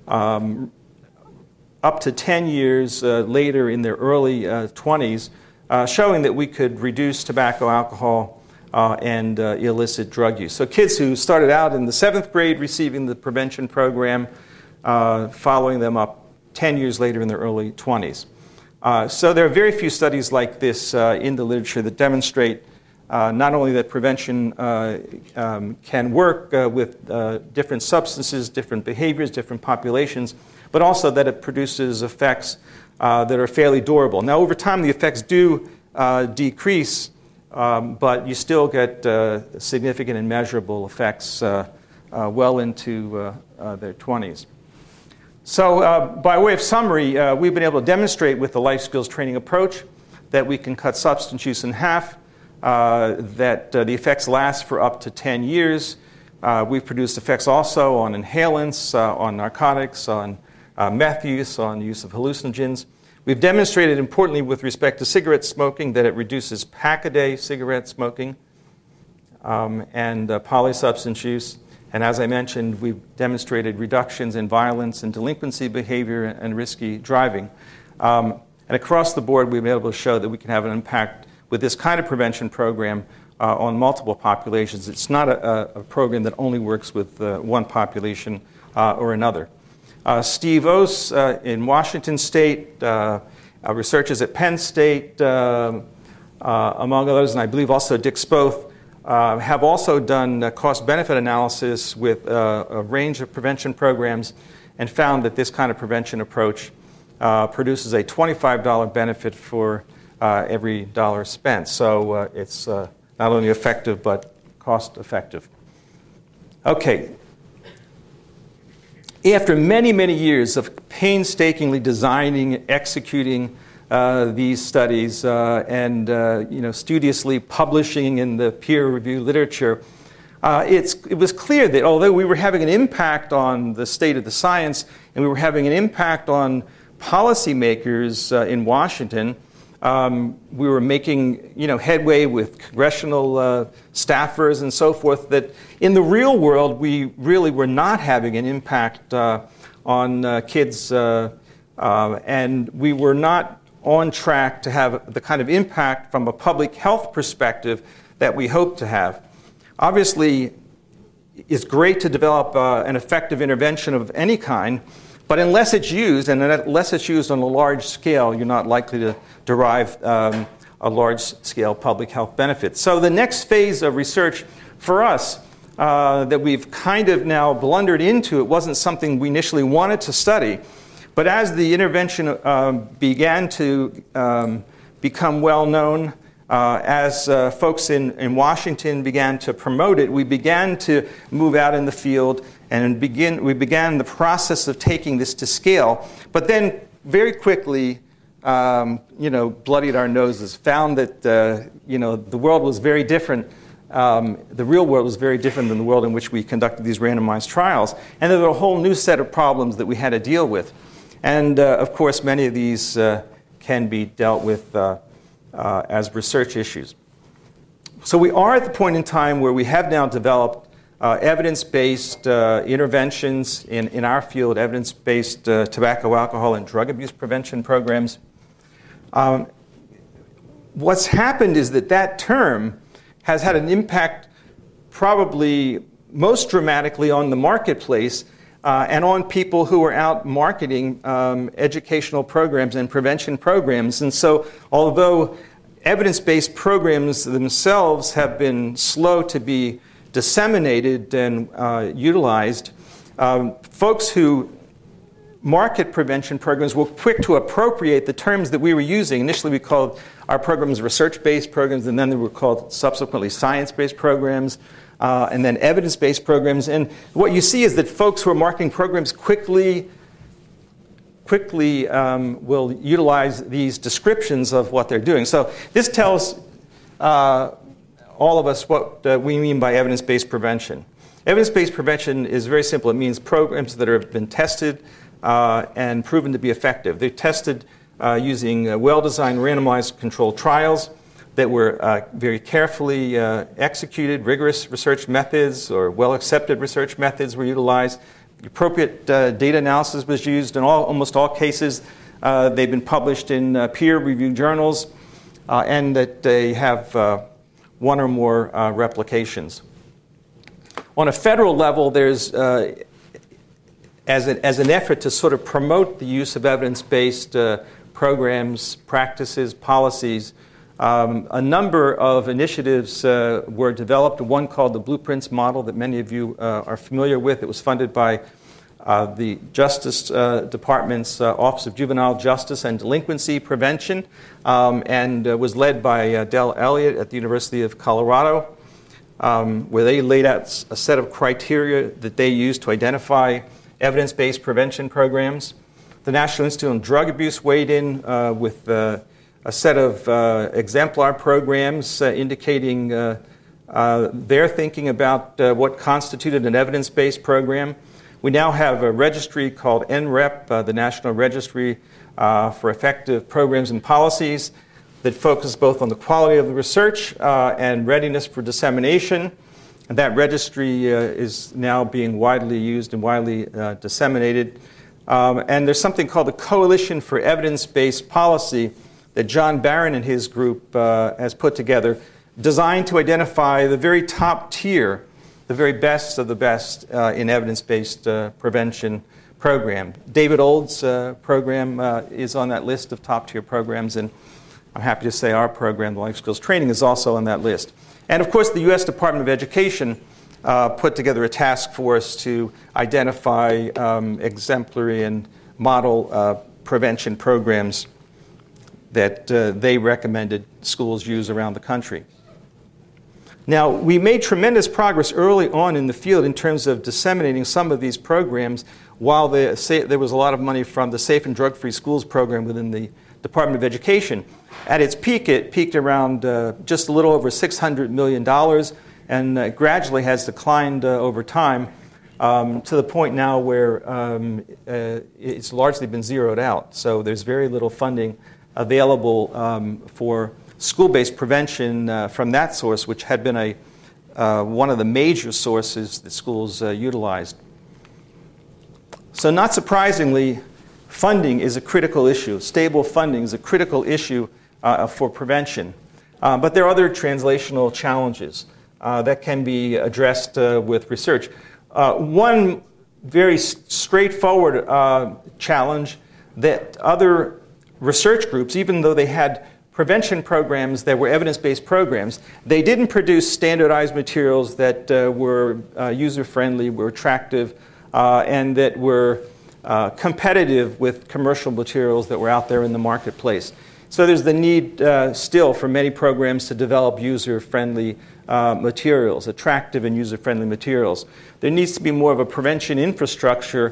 up to 10 years later in their early 20s, showing that we could reduce tobacco, alcohol, and illicit drug use. So kids who started out in the 7th grade receiving the prevention program, following them up 10 years later in their early 20s. So there are very few studies like this in the literature that demonstrate not only that prevention can work with different substances, different behaviors, different populations, but also that it produces effects that are fairly durable. Now, over time, the effects do decrease, but you still get significant and measurable effects well into their 20s. So by way of summary, we've been able to demonstrate with the life skills training approach that we can cut substance use in half, that the effects last for up to 10 years. We've produced effects also on inhalants, on narcotics, on meth use, on use of hallucinogens. We've demonstrated, importantly, with respect to cigarette smoking, that it reduces pack-a-day cigarette smoking and polysubstance use. And as I mentioned, we've demonstrated reductions in violence and delinquency behavior and risky driving. And across the board, we've been able to show that we can have an impact with this kind of prevention program on multiple populations. It's not a program that only works with one population or another. Steve Oss in Washington State, researchers at Penn State, among others, and I believe also Dick Spoth, have also done cost-benefit analysis with a range of prevention programs and found that this kind of prevention approach produces a $25 benefit for every dollar spent. So it's not only effective, but cost-effective. Okay. After many, many years of painstakingly designing, executing these studies, and studiously publishing in the peer-reviewed literature, it was clear that although we were having an impact on the state of the science and we were having an impact on policymakers in Washington, we were making headway with congressional staffers and so forth, that in the real world we really were not having an impact on kids, and we were not on track to have the kind of impact from a public health perspective that we hoped to have. Obviously, it's great to develop an effective intervention of any kind, but unless it's used, and unless it's used on a large scale, you're not likely to derive a large-scale public health benefit. So the next phase of research for us that we've kind of now blundered into, it wasn't something we initially wanted to study, but as the intervention began to become well-known, as folks in Washington began to promote it, we began to move out in the field and we began the process of taking this to scale. But then very quickly, bloodied our noses, found that the world was very different. The real world was very different than the world in which we conducted these randomized trials, and there were a whole new set of problems that we had to deal with. And of course, many of these can be dealt with as research issues. So we are at the point in time where we have now developed evidence-based interventions in our field, evidence-based tobacco, alcohol, and drug abuse prevention programs. What's happened is that term has had an impact probably most dramatically on the marketplace and on people who are out marketing educational programs and prevention programs. And so although evidence-based programs themselves have been slow to be disseminated and utilized, folks who market prevention programs were quick to appropriate the terms that we were using. Initially, we called our programs research-based programs, and then they were called subsequently science-based programs, and then evidence-based programs. And what you see is that folks who are marketing programs quickly will utilize these descriptions of what they're doing. So this tells all of us what we mean by evidence-based prevention. Evidence-based prevention is very simple. It means programs that have been tested and proven to be effective. They're tested using well-designed randomized controlled trials that were very carefully executed. Rigorous research methods or well-accepted research methods were utilized. Appropriate data analysis was used in almost all cases. They've been published in peer-reviewed journals, and that they have one or more replications. On a federal level, there's, as an effort to sort of promote the use of evidence-based programs, practices, policies, a number of initiatives were developed. One called the Blueprints Model that many of you are familiar with. It was funded by the Justice Department's Office of Juvenile Justice and Delinquency Prevention, and was led by Del Elliott at the University of Colorado, where they laid out a set of criteria that they used to identify evidence-based prevention programs. The National Institute on Drug Abuse weighed in with a set of exemplar programs indicating their thinking about what constituted an evidence-based program. We now have a registry called NREP, the National Registry for Effective Programs and Policies, that focus both on the quality of the research and readiness for dissemination. And that registry is now being widely used and widely disseminated. And there's something called the Coalition for Evidence-Based Policy that John Barron and his group has put together, designed to identify the very top tier, the very best of the best in evidence-based prevention program. David Old's program is on that list of top-tier programs, and I'm happy to say our program, the Life Skills Training, is also on that list. And of course, the U.S. Department of Education put together a task force to identify exemplary and model prevention programs that they recommended schools use around the country. Now, we made tremendous progress early on in the field in terms of disseminating some of these programs while there was a lot of money from the Safe and Drug-Free Schools program within the Department of Education. At its peak, it peaked around just a little over $600 million and gradually has declined over time to the point now where it's largely been zeroed out. So there's very little funding available for school-based prevention from that source, which had been one of the major sources that schools utilized. So not surprisingly, funding is a critical issue. Stable funding is a critical issue for prevention. But there are other translational challenges that can be addressed with research. One very straightforward challenge that other research groups, even though they had prevention programs that were evidence-based programs, they didn't produce standardized materials that were user-friendly, were attractive, and that were competitive with commercial materials that were out there in the marketplace. So there's the need still for many programs to develop user-friendly materials, attractive and user-friendly materials. There needs to be more of a prevention infrastructure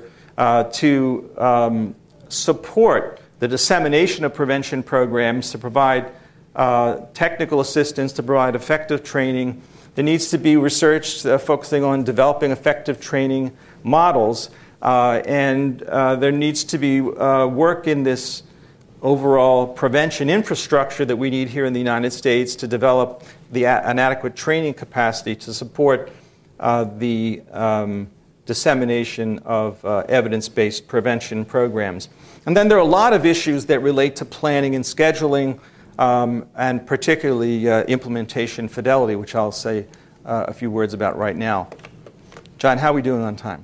to support the dissemination of prevention programs, to provide technical assistance, to provide effective training. There needs to be research focusing on developing effective training models, and there needs to be work in this overall prevention infrastructure that we need here in the United States to develop an adequate training capacity to support the dissemination of evidence-based prevention programs. And then there are a lot of issues that relate to planning and scheduling, and particularly implementation fidelity, which I'll say a few words about right now. John, how are we doing on time?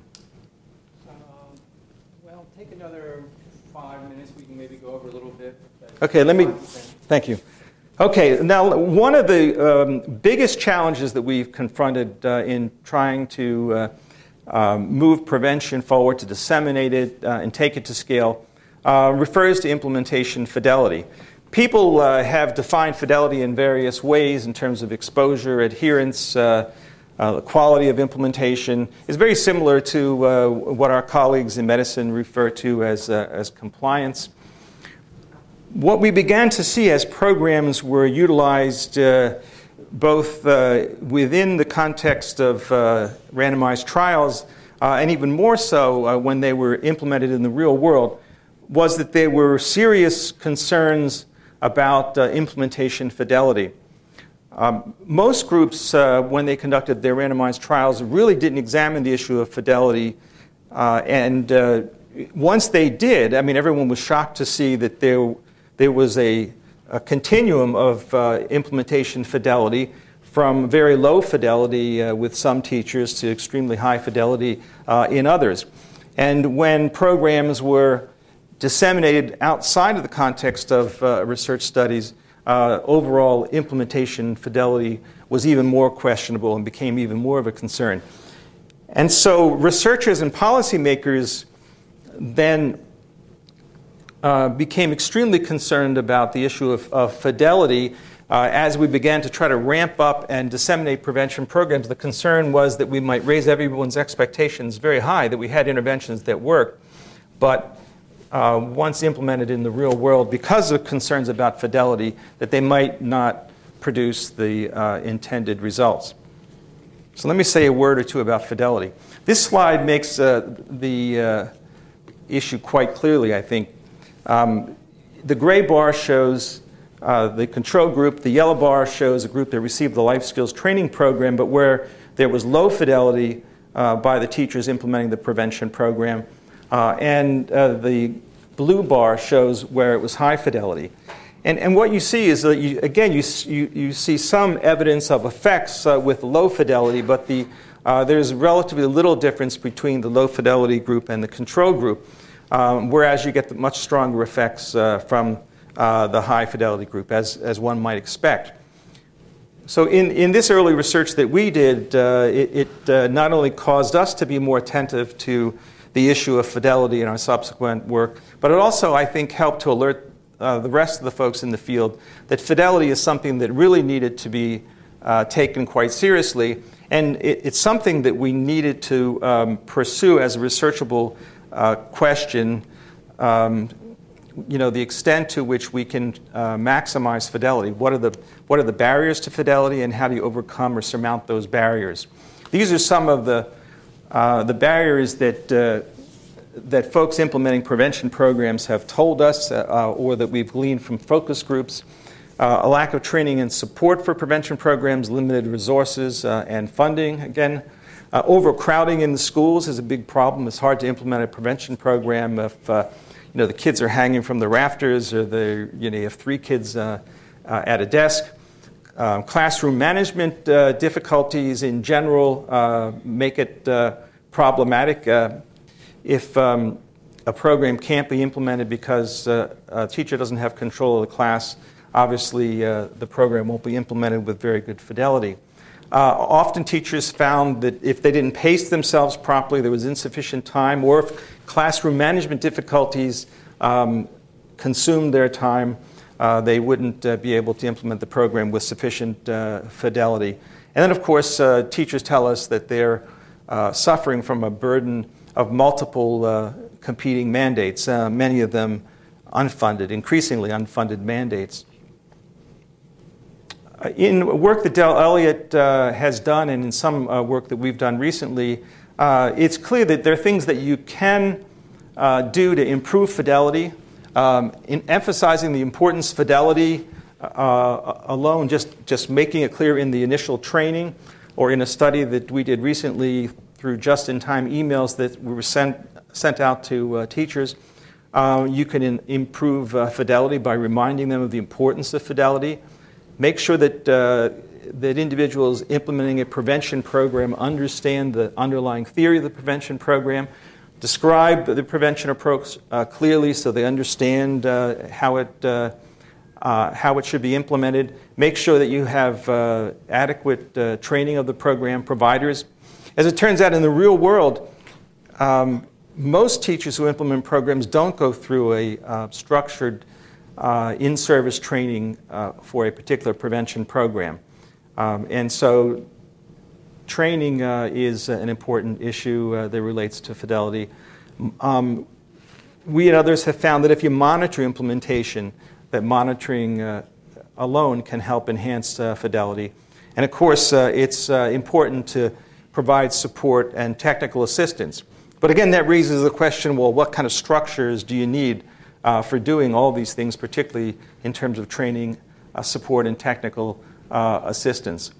Well, take another 5 minutes. We can maybe go over a little bit. Okay, thank you. Okay, now one of the biggest challenges that we've confronted in trying to move prevention forward, to disseminate it and take it to scale, refers to implementation fidelity. People have defined fidelity in various ways in terms of exposure, adherence, the quality of implementation. Is very similar to what our colleagues in medicine refer to as compliance. What we began to see as programs were utilized both within the context of randomized trials and even more so when they were implemented in the real world, was that there were serious concerns about implementation fidelity. Most groups, when they conducted their randomized trials, really didn't examine the issue of fidelity. And once they did, I mean, everyone was shocked to see that there was a continuum of implementation fidelity, from very low fidelity with some teachers to extremely high fidelity in others. And when programs were disseminated outside of the context of research studies, overall implementation fidelity was even more questionable and became even more of a concern. And so researchers and policymakers then became extremely concerned about the issue of fidelity as we began to try to ramp up and disseminate prevention programs. The concern was that we might raise everyone's expectations very high, that we had interventions that worked, but once implemented in the real world, because of concerns about fidelity, that they might not produce the intended results. So let me say a word or two about fidelity. This slide makes the issue quite clearly, I think. The gray bar shows the control group. The yellow bar shows a group that received the life skills training program, but where there was low fidelity by the teachers implementing the prevention program. And the blue bar shows where it was high fidelity. And what you see is that, you see some evidence of effects with low fidelity, but there's relatively little difference between the low fidelity group and the control group, whereas you get the much stronger effects from the high fidelity group, as one might expect. So in this early research that we did, it not only caused us to be more attentive to the issue of fidelity in our subsequent work, but it also, I think, helped to alert the rest of the folks in the field that fidelity is something that really needed to be taken quite seriously, and it's something that we needed to pursue as a researchable question. The extent to which we can maximize fidelity. What are the barriers to fidelity, and how do you overcome or surmount those barriers? These are some of the barriers that folks implementing prevention programs have told us, or that we've gleaned from focus groups. A lack of training and support for prevention programs, limited resources and funding. Again, overcrowding in the schools is a big problem. It's hard to implement a prevention program if the kids are hanging from the rafters, or you have 3 kids at a desk. Classroom management difficulties in general make it problematic. If a program can't be implemented because a teacher doesn't have control of the class, obviously the program won't be implemented with very good fidelity. Often teachers found that if they didn't pace themselves properly, there was insufficient time, or if classroom management difficulties consumed their time, they wouldn't be able to implement the program with sufficient fidelity. And then, of course, teachers tell us that they're suffering from a burden of multiple competing mandates, many of them unfunded, increasingly unfunded mandates. In work that Del Elliott has done, and in some work that we've done recently, it's clear that there are things that you can do to improve fidelity. In emphasizing the importance of fidelity alone, just making it clear in the initial training, or in a study that we did recently through just-in-time emails that were sent out to teachers, you can improve fidelity by reminding them of the importance of fidelity. Make sure that individuals implementing a prevention program understand the underlying theory of the prevention program. Describe the prevention approach clearly so they understand how it should be implemented. Make sure that you have adequate training of the program providers. As it turns out, in the real world, most teachers who implement programs don't go through a structured in-service training for a particular prevention program. And so training is an important issue that relates to fidelity. We and others have found that if you monitor implementation, that monitoring alone can help enhance fidelity. And of course, it's important to provide support and technical assistance. But again, that raises the question, well, what kind of structures do you need for doing all these things, particularly in terms of training, support, and technical assistance?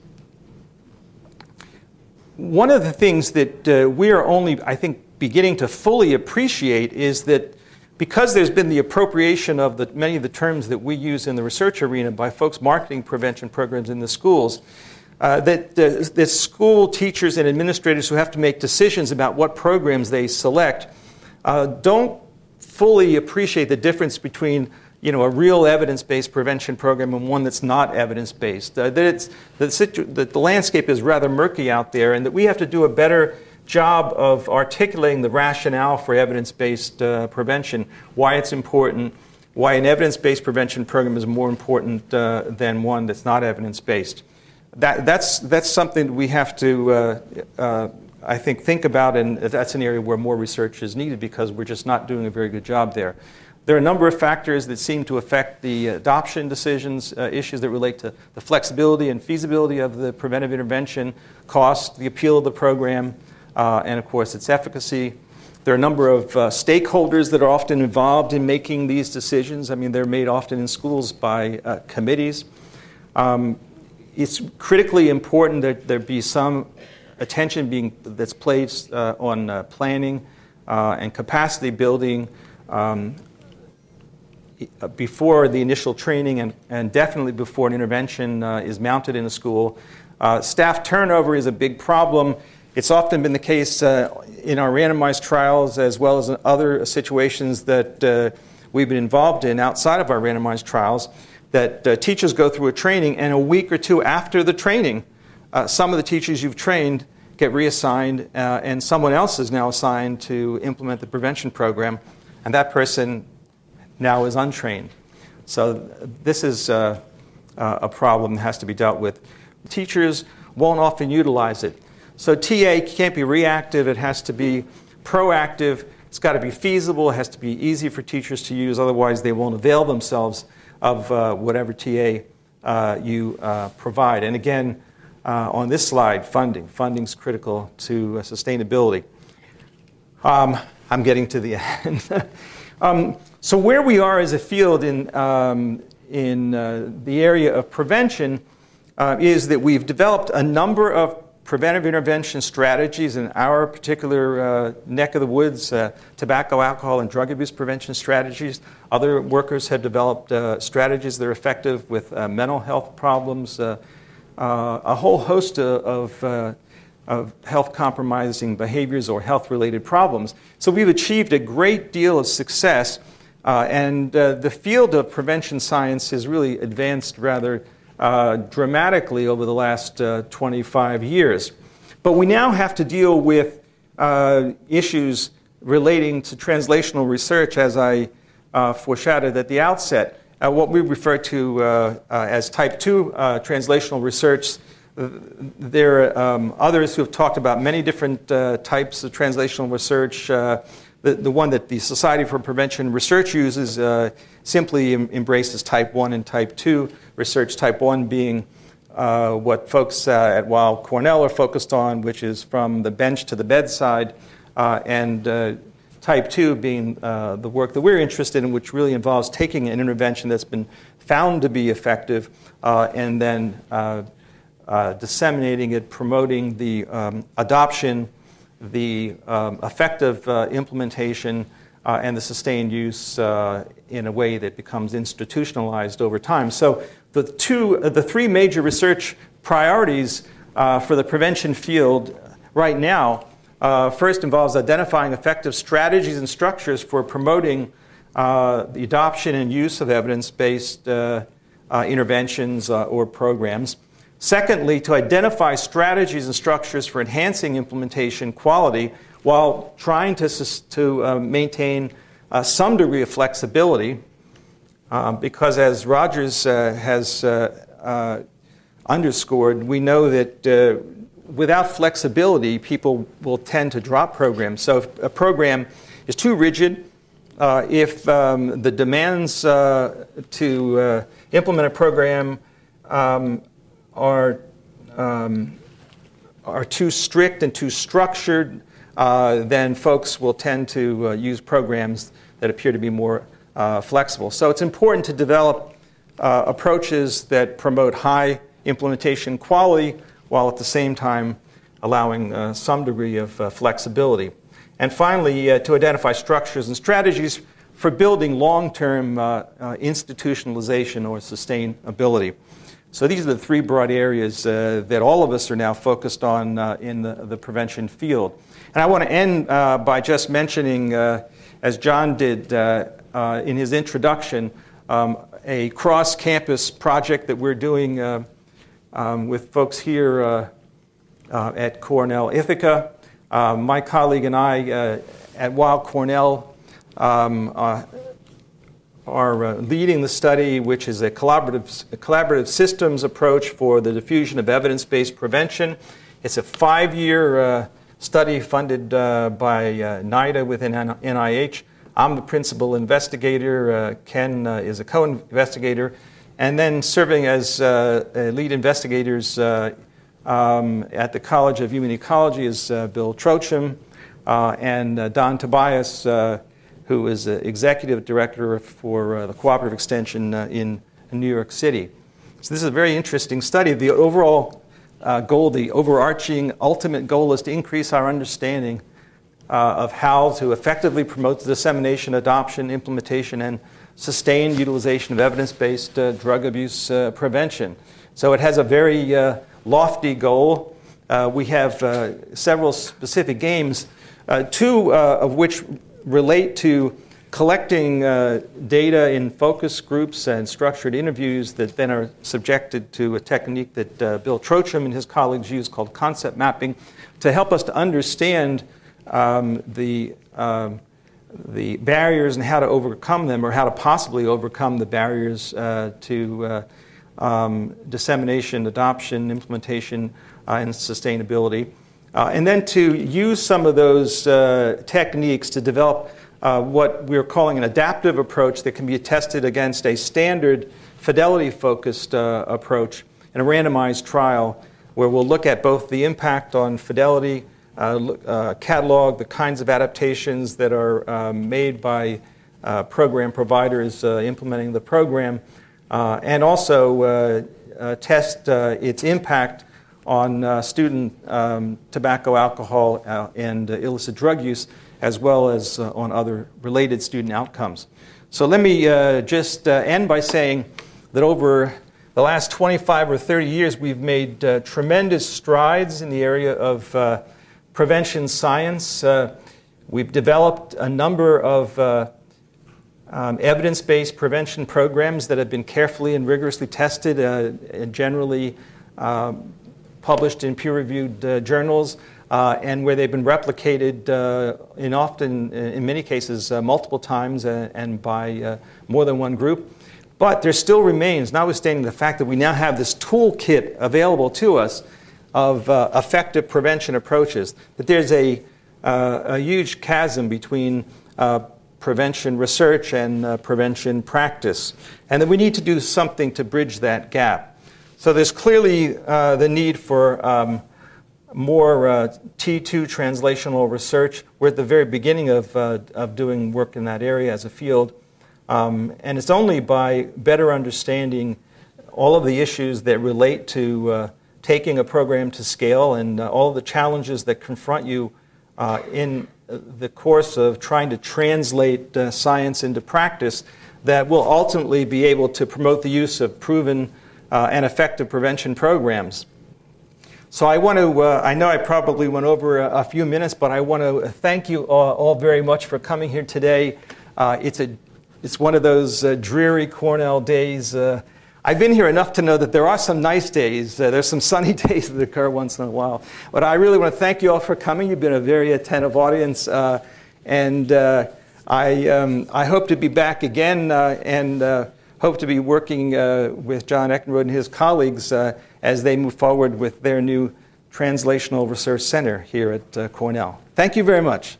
One of the things that we are only, I think, beginning to fully appreciate is that because there's been the appropriation of many of the terms that we use in the research arena by folks marketing prevention programs in the schools, that school teachers and administrators who have to make decisions about what programs they select don't fully appreciate the difference between a real evidence-based prevention program and one that's not evidence-based. That the landscape is rather murky out there, and that we have to do a better job of articulating the rationale for evidence-based prevention, why it's important, why an evidence-based prevention program is more important than one that's not evidence-based. That's something we have to, I think about, and that's an area where more research is needed because we're just not doing a very good job there. There are a number of factors that seem to affect the adoption decisions, issues that relate to the flexibility and feasibility of the preventive intervention, cost, the appeal of the program, and of course its efficacy. There are a number of stakeholders that are often involved in making these decisions. I mean, they're made often in schools by committees. It's critically important that there be some attention that's placed on planning and capacity building before the initial training and definitely before an intervention is mounted in a school. Staff turnover is a big problem. It's often been the case in our randomized trials as well as in other situations that we've been involved in outside of our randomized trials, that teachers go through a training, and a week or two after the training, some of the teachers you've trained get reassigned, and someone else is now assigned to implement the prevention program, and that person now is untrained. So this is a problem that has to be dealt with. Teachers won't often utilize it. So TA can't be reactive, it has to be proactive, it's got to be feasible, it has to be easy for teachers to use, otherwise they won't avail themselves of whatever TA you provide. And again, on this slide, funding. Funding's critical to sustainability. I'm getting to the end. So where we are as a field in the area of prevention is that we've developed a number of preventive intervention strategies in our particular neck of the woods, tobacco, alcohol, and drug abuse prevention strategies. Other workers have developed strategies that are effective with mental health problems, a whole host of health compromising behaviors or health-related problems. So we've achieved a great deal of success, and the field of prevention science has really advanced rather dramatically over the last 25 years. But we now have to deal with issues relating to translational research, as I foreshadowed at the outset. What we refer to as type 2 translational research. There are others who have talked about many different types of translational research. The one that the Society for Prevention Research uses simply embraces type 1 and type 2 research, type 1 being what folks at Weill Cornell are focused on, which is from the bench to the bedside, and type 2 being the work that we're interested in, which really involves taking an intervention that's been found to be effective and then disseminating it, promoting the adoption, the effective implementation, and the sustained use in a way that becomes institutionalized over time. So the three major research priorities for the prevention field right now first involves identifying effective strategies and structures for promoting the adoption and use of evidence-based interventions or programs. Secondly, to identify strategies and structures for enhancing implementation quality while trying to maintain some degree of flexibility, because as Rogers has underscored, we know that without flexibility, people will tend to drop programs. So if a program is too rigid, if the demands to implement a program are too strict and too structured, then folks will tend to use programs that appear to be more flexible. So it's important to develop approaches that promote high implementation quality while at the same time allowing some degree of flexibility. And finally, to identify structures and strategies for building long-term institutionalization or sustainability. So these are the three broad areas that all of us are now focused on in the prevention field. And I want to end by just mentioning, as John did in his introduction, a cross-campus project that we're doing with folks here at Cornell Ithaca. My colleague and I at Weill Cornell are leading the study, which is a collaborative systems approach for the diffusion of evidence-based prevention. It's a 5-year study funded by NIDA within NIH. I'm the principal investigator. Ken is a co-investigator. And then serving as lead investigators at the College of Human Ecology is Bill Trochim and Don Tobias, who is executive director for the Cooperative Extension in New York City. So this is a very interesting study. The overall goal, the overarching ultimate goal is to increase our understanding of how to effectively promote the dissemination, adoption, implementation, and sustained utilization of evidence-based drug abuse prevention. So it has a very lofty goal. We have several specific games, two of which relate to collecting data in focus groups and structured interviews that then are subjected to a technique that Bill Trochim and his colleagues use called concept mapping to help us to understand the barriers and how to overcome them, or how to possibly overcome the barriers to dissemination, adoption, implementation, and sustainability. And then to use some of those techniques to develop what we're calling an adaptive approach that can be tested against a standard fidelity-focused approach in a randomized trial where we'll look at both the impact on fidelity, catalog the kinds of adaptations that are made by program providers implementing the program, and also test its impact on student tobacco, alcohol, and illicit drug use, as well as on other related student outcomes. So let me just end by saying that over the last 25 or 30 years, we've made tremendous strides in the area of prevention science. We've developed a number of evidence-based prevention programs that have been carefully and rigorously tested and generally published in peer-reviewed journals, and where they've been replicated in many cases, multiple times and by more than one group. But there still remains, notwithstanding the fact that we now have this toolkit available to us of effective prevention approaches, that there's a huge chasm between prevention research and prevention practice, and that we need to do something to bridge that gap. So there's clearly the need for more T2 translational research. We're at the very beginning of doing work in that area as a field, and it's only by better understanding all of the issues that relate to taking a program to scale and all of the challenges that confront you in the course of trying to translate science into practice that will ultimately be able to promote the use of proven and effective prevention programs. So I want to, I know I probably went over a few minutes, but I want to thank you all very much for coming here today. It's one of those dreary Cornell days. I've been here enough to know that there are some nice days. There's some sunny days that occur once in a while. But I really want to thank you all for coming. You've been a very attentive audience. And I hope to be back again and hope to be working with John Eckenrode and his colleagues as they move forward with their new Translational Research Center here at Cornell. Thank you very much.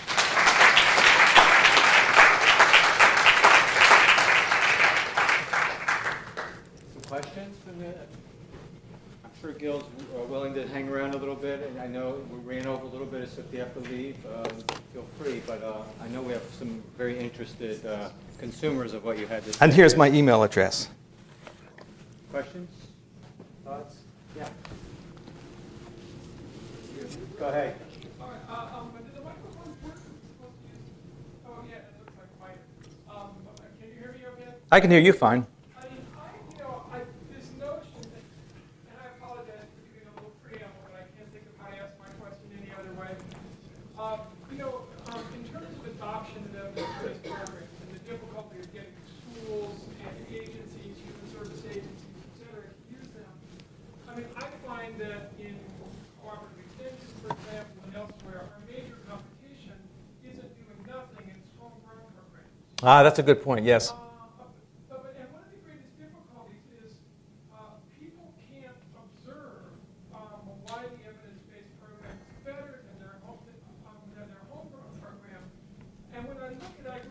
I'm sure Gil's willing to hang around a little bit, and I know we ran over a little bit, so if you have to leave, feel free. But I know we have some very interested consumers of what you had to say. And here's my email address. Questions? Thoughts? Yeah. Go ahead. All right, but did the microphone work? Supposed to use? Oh, yeah, it looks like fine. Can you hear me okay? I can hear you fine. This notion, and I apologize for doing a little preamble, but I can't think of how to ask my question any other way. In terms of adoption of evidence-based programs and the difficulty of getting schools and agencies, human service agencies, et cetera, to use them, I find that in cooperative extensions, for example, and elsewhere, our major competition isn't doing nothing, it's homegrown programs. That's a good point, yes. And one of the greatest difficulties is people can't observe why the evidence-based program is better than their homegrown program. And when I look at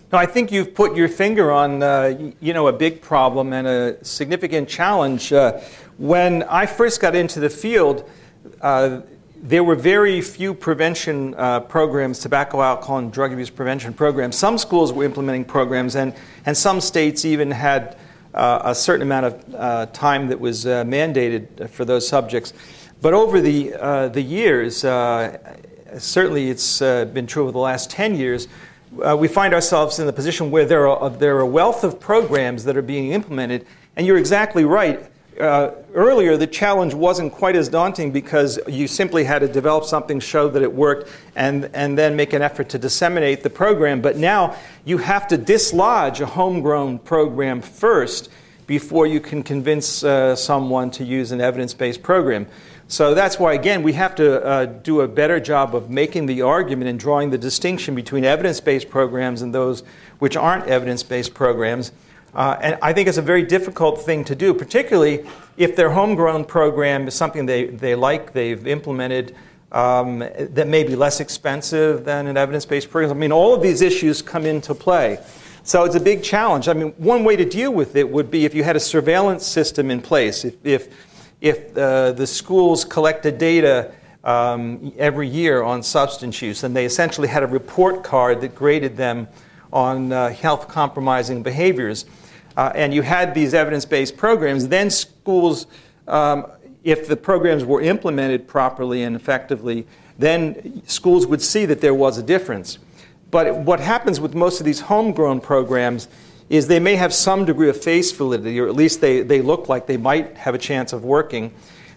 No, I think you've put your finger on, a big problem and a significant challenge. When I first got into the field, there were very few prevention programs, tobacco, alcohol, and drug abuse prevention programs. Some schools were implementing programs, and some states even had a certain amount of time that was mandated for those subjects. But over the years, certainly it's been true over the last 10 years, we find ourselves in the position where there are a wealth of programs that are being implemented. And you're exactly right. Earlier, the challenge wasn't quite as daunting because you simply had to develop something, show that it worked, and then make an effort to disseminate the program. But now you have to dislodge a homegrown program first before you can convince someone to use an evidence-based program. So that's why, again, we have to do a better job of making the argument and drawing the distinction between evidence-based programs and those which aren't evidence-based programs. And I think it's a very difficult thing to do, particularly if their homegrown program is something they like, they've implemented, that may be less expensive than an evidence-based program. I mean, all of these issues come into play. So it's a big challenge. I mean, one way to deal with it would be if you had a surveillance system in place. If the schools collected data every year on substance use, and they essentially had a report card that graded them on health-compromising behaviors, and you had these evidence-based programs, then schools, if the programs were implemented properly and effectively, then schools would see that there was a difference. But what happens with most of these homegrown programs is they may have some degree of face validity, or at least they look like they might have a chance of working.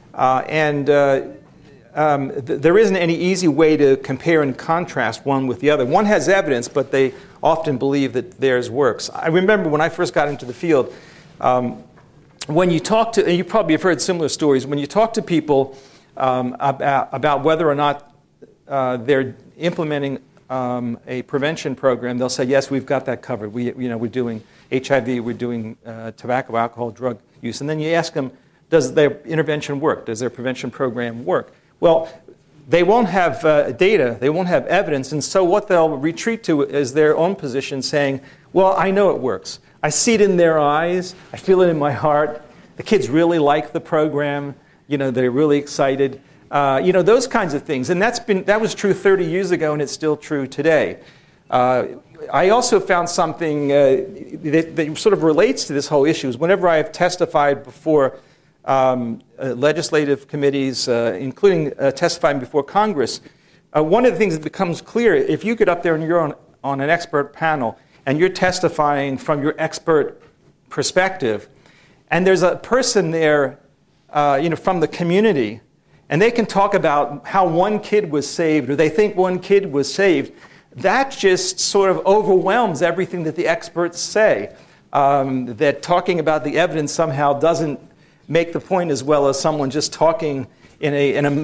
There isn't any easy way to compare and contrast one with the other. One has evidence, but they often believe that theirs works. I remember when I first got into the field, when you talk to, and you probably have heard similar stories, when you talk to people about whether or not they're implementing a prevention program, they'll say, yes, we've got that covered. We're doing HIV, we're doing tobacco, alcohol, drug use. And then you ask them, does their intervention work? Does their prevention program work? Well, they won't have data, they won't have evidence, and so what they'll retreat to is their own position saying, well, I know it works. I see it in their eyes, I feel it in my heart. The kids really like the program, they're really excited. Those kinds of things. And that was true 30 years ago, and it's still true today. I also found something that sort of relates to this whole issue. Is whenever I have testified before legislative committees, including testifying before Congress, one of the things that becomes clear, if you get up there and you're on an expert panel, and you're testifying from your expert perspective, and there's a person there from the community, and they can talk about how one kid was saved, or they think one kid was saved, that just sort of overwhelms everything that the experts say. That talking about the evidence somehow doesn't make the point as well as someone just talking in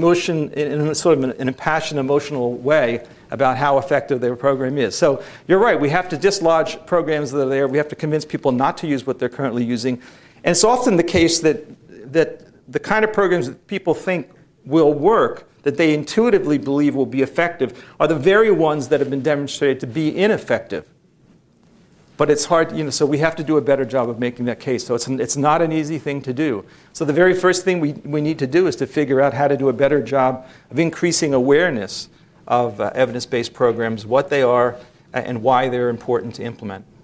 a passionate, emotional way about how effective their program is. So you're right, we have to dislodge programs that are there. We have to convince people not to use what they're currently using. And it's often the case that the kind of programs that people think will work, that they intuitively believe will be effective, are the very ones that have been demonstrated to be ineffective. But it's hard, so we have to do a better job of making that case. So it's not an easy thing to do. So the very first thing we need to do is to figure out how to do a better job of increasing awareness of evidence-based programs, what they are, and why they're important to implement.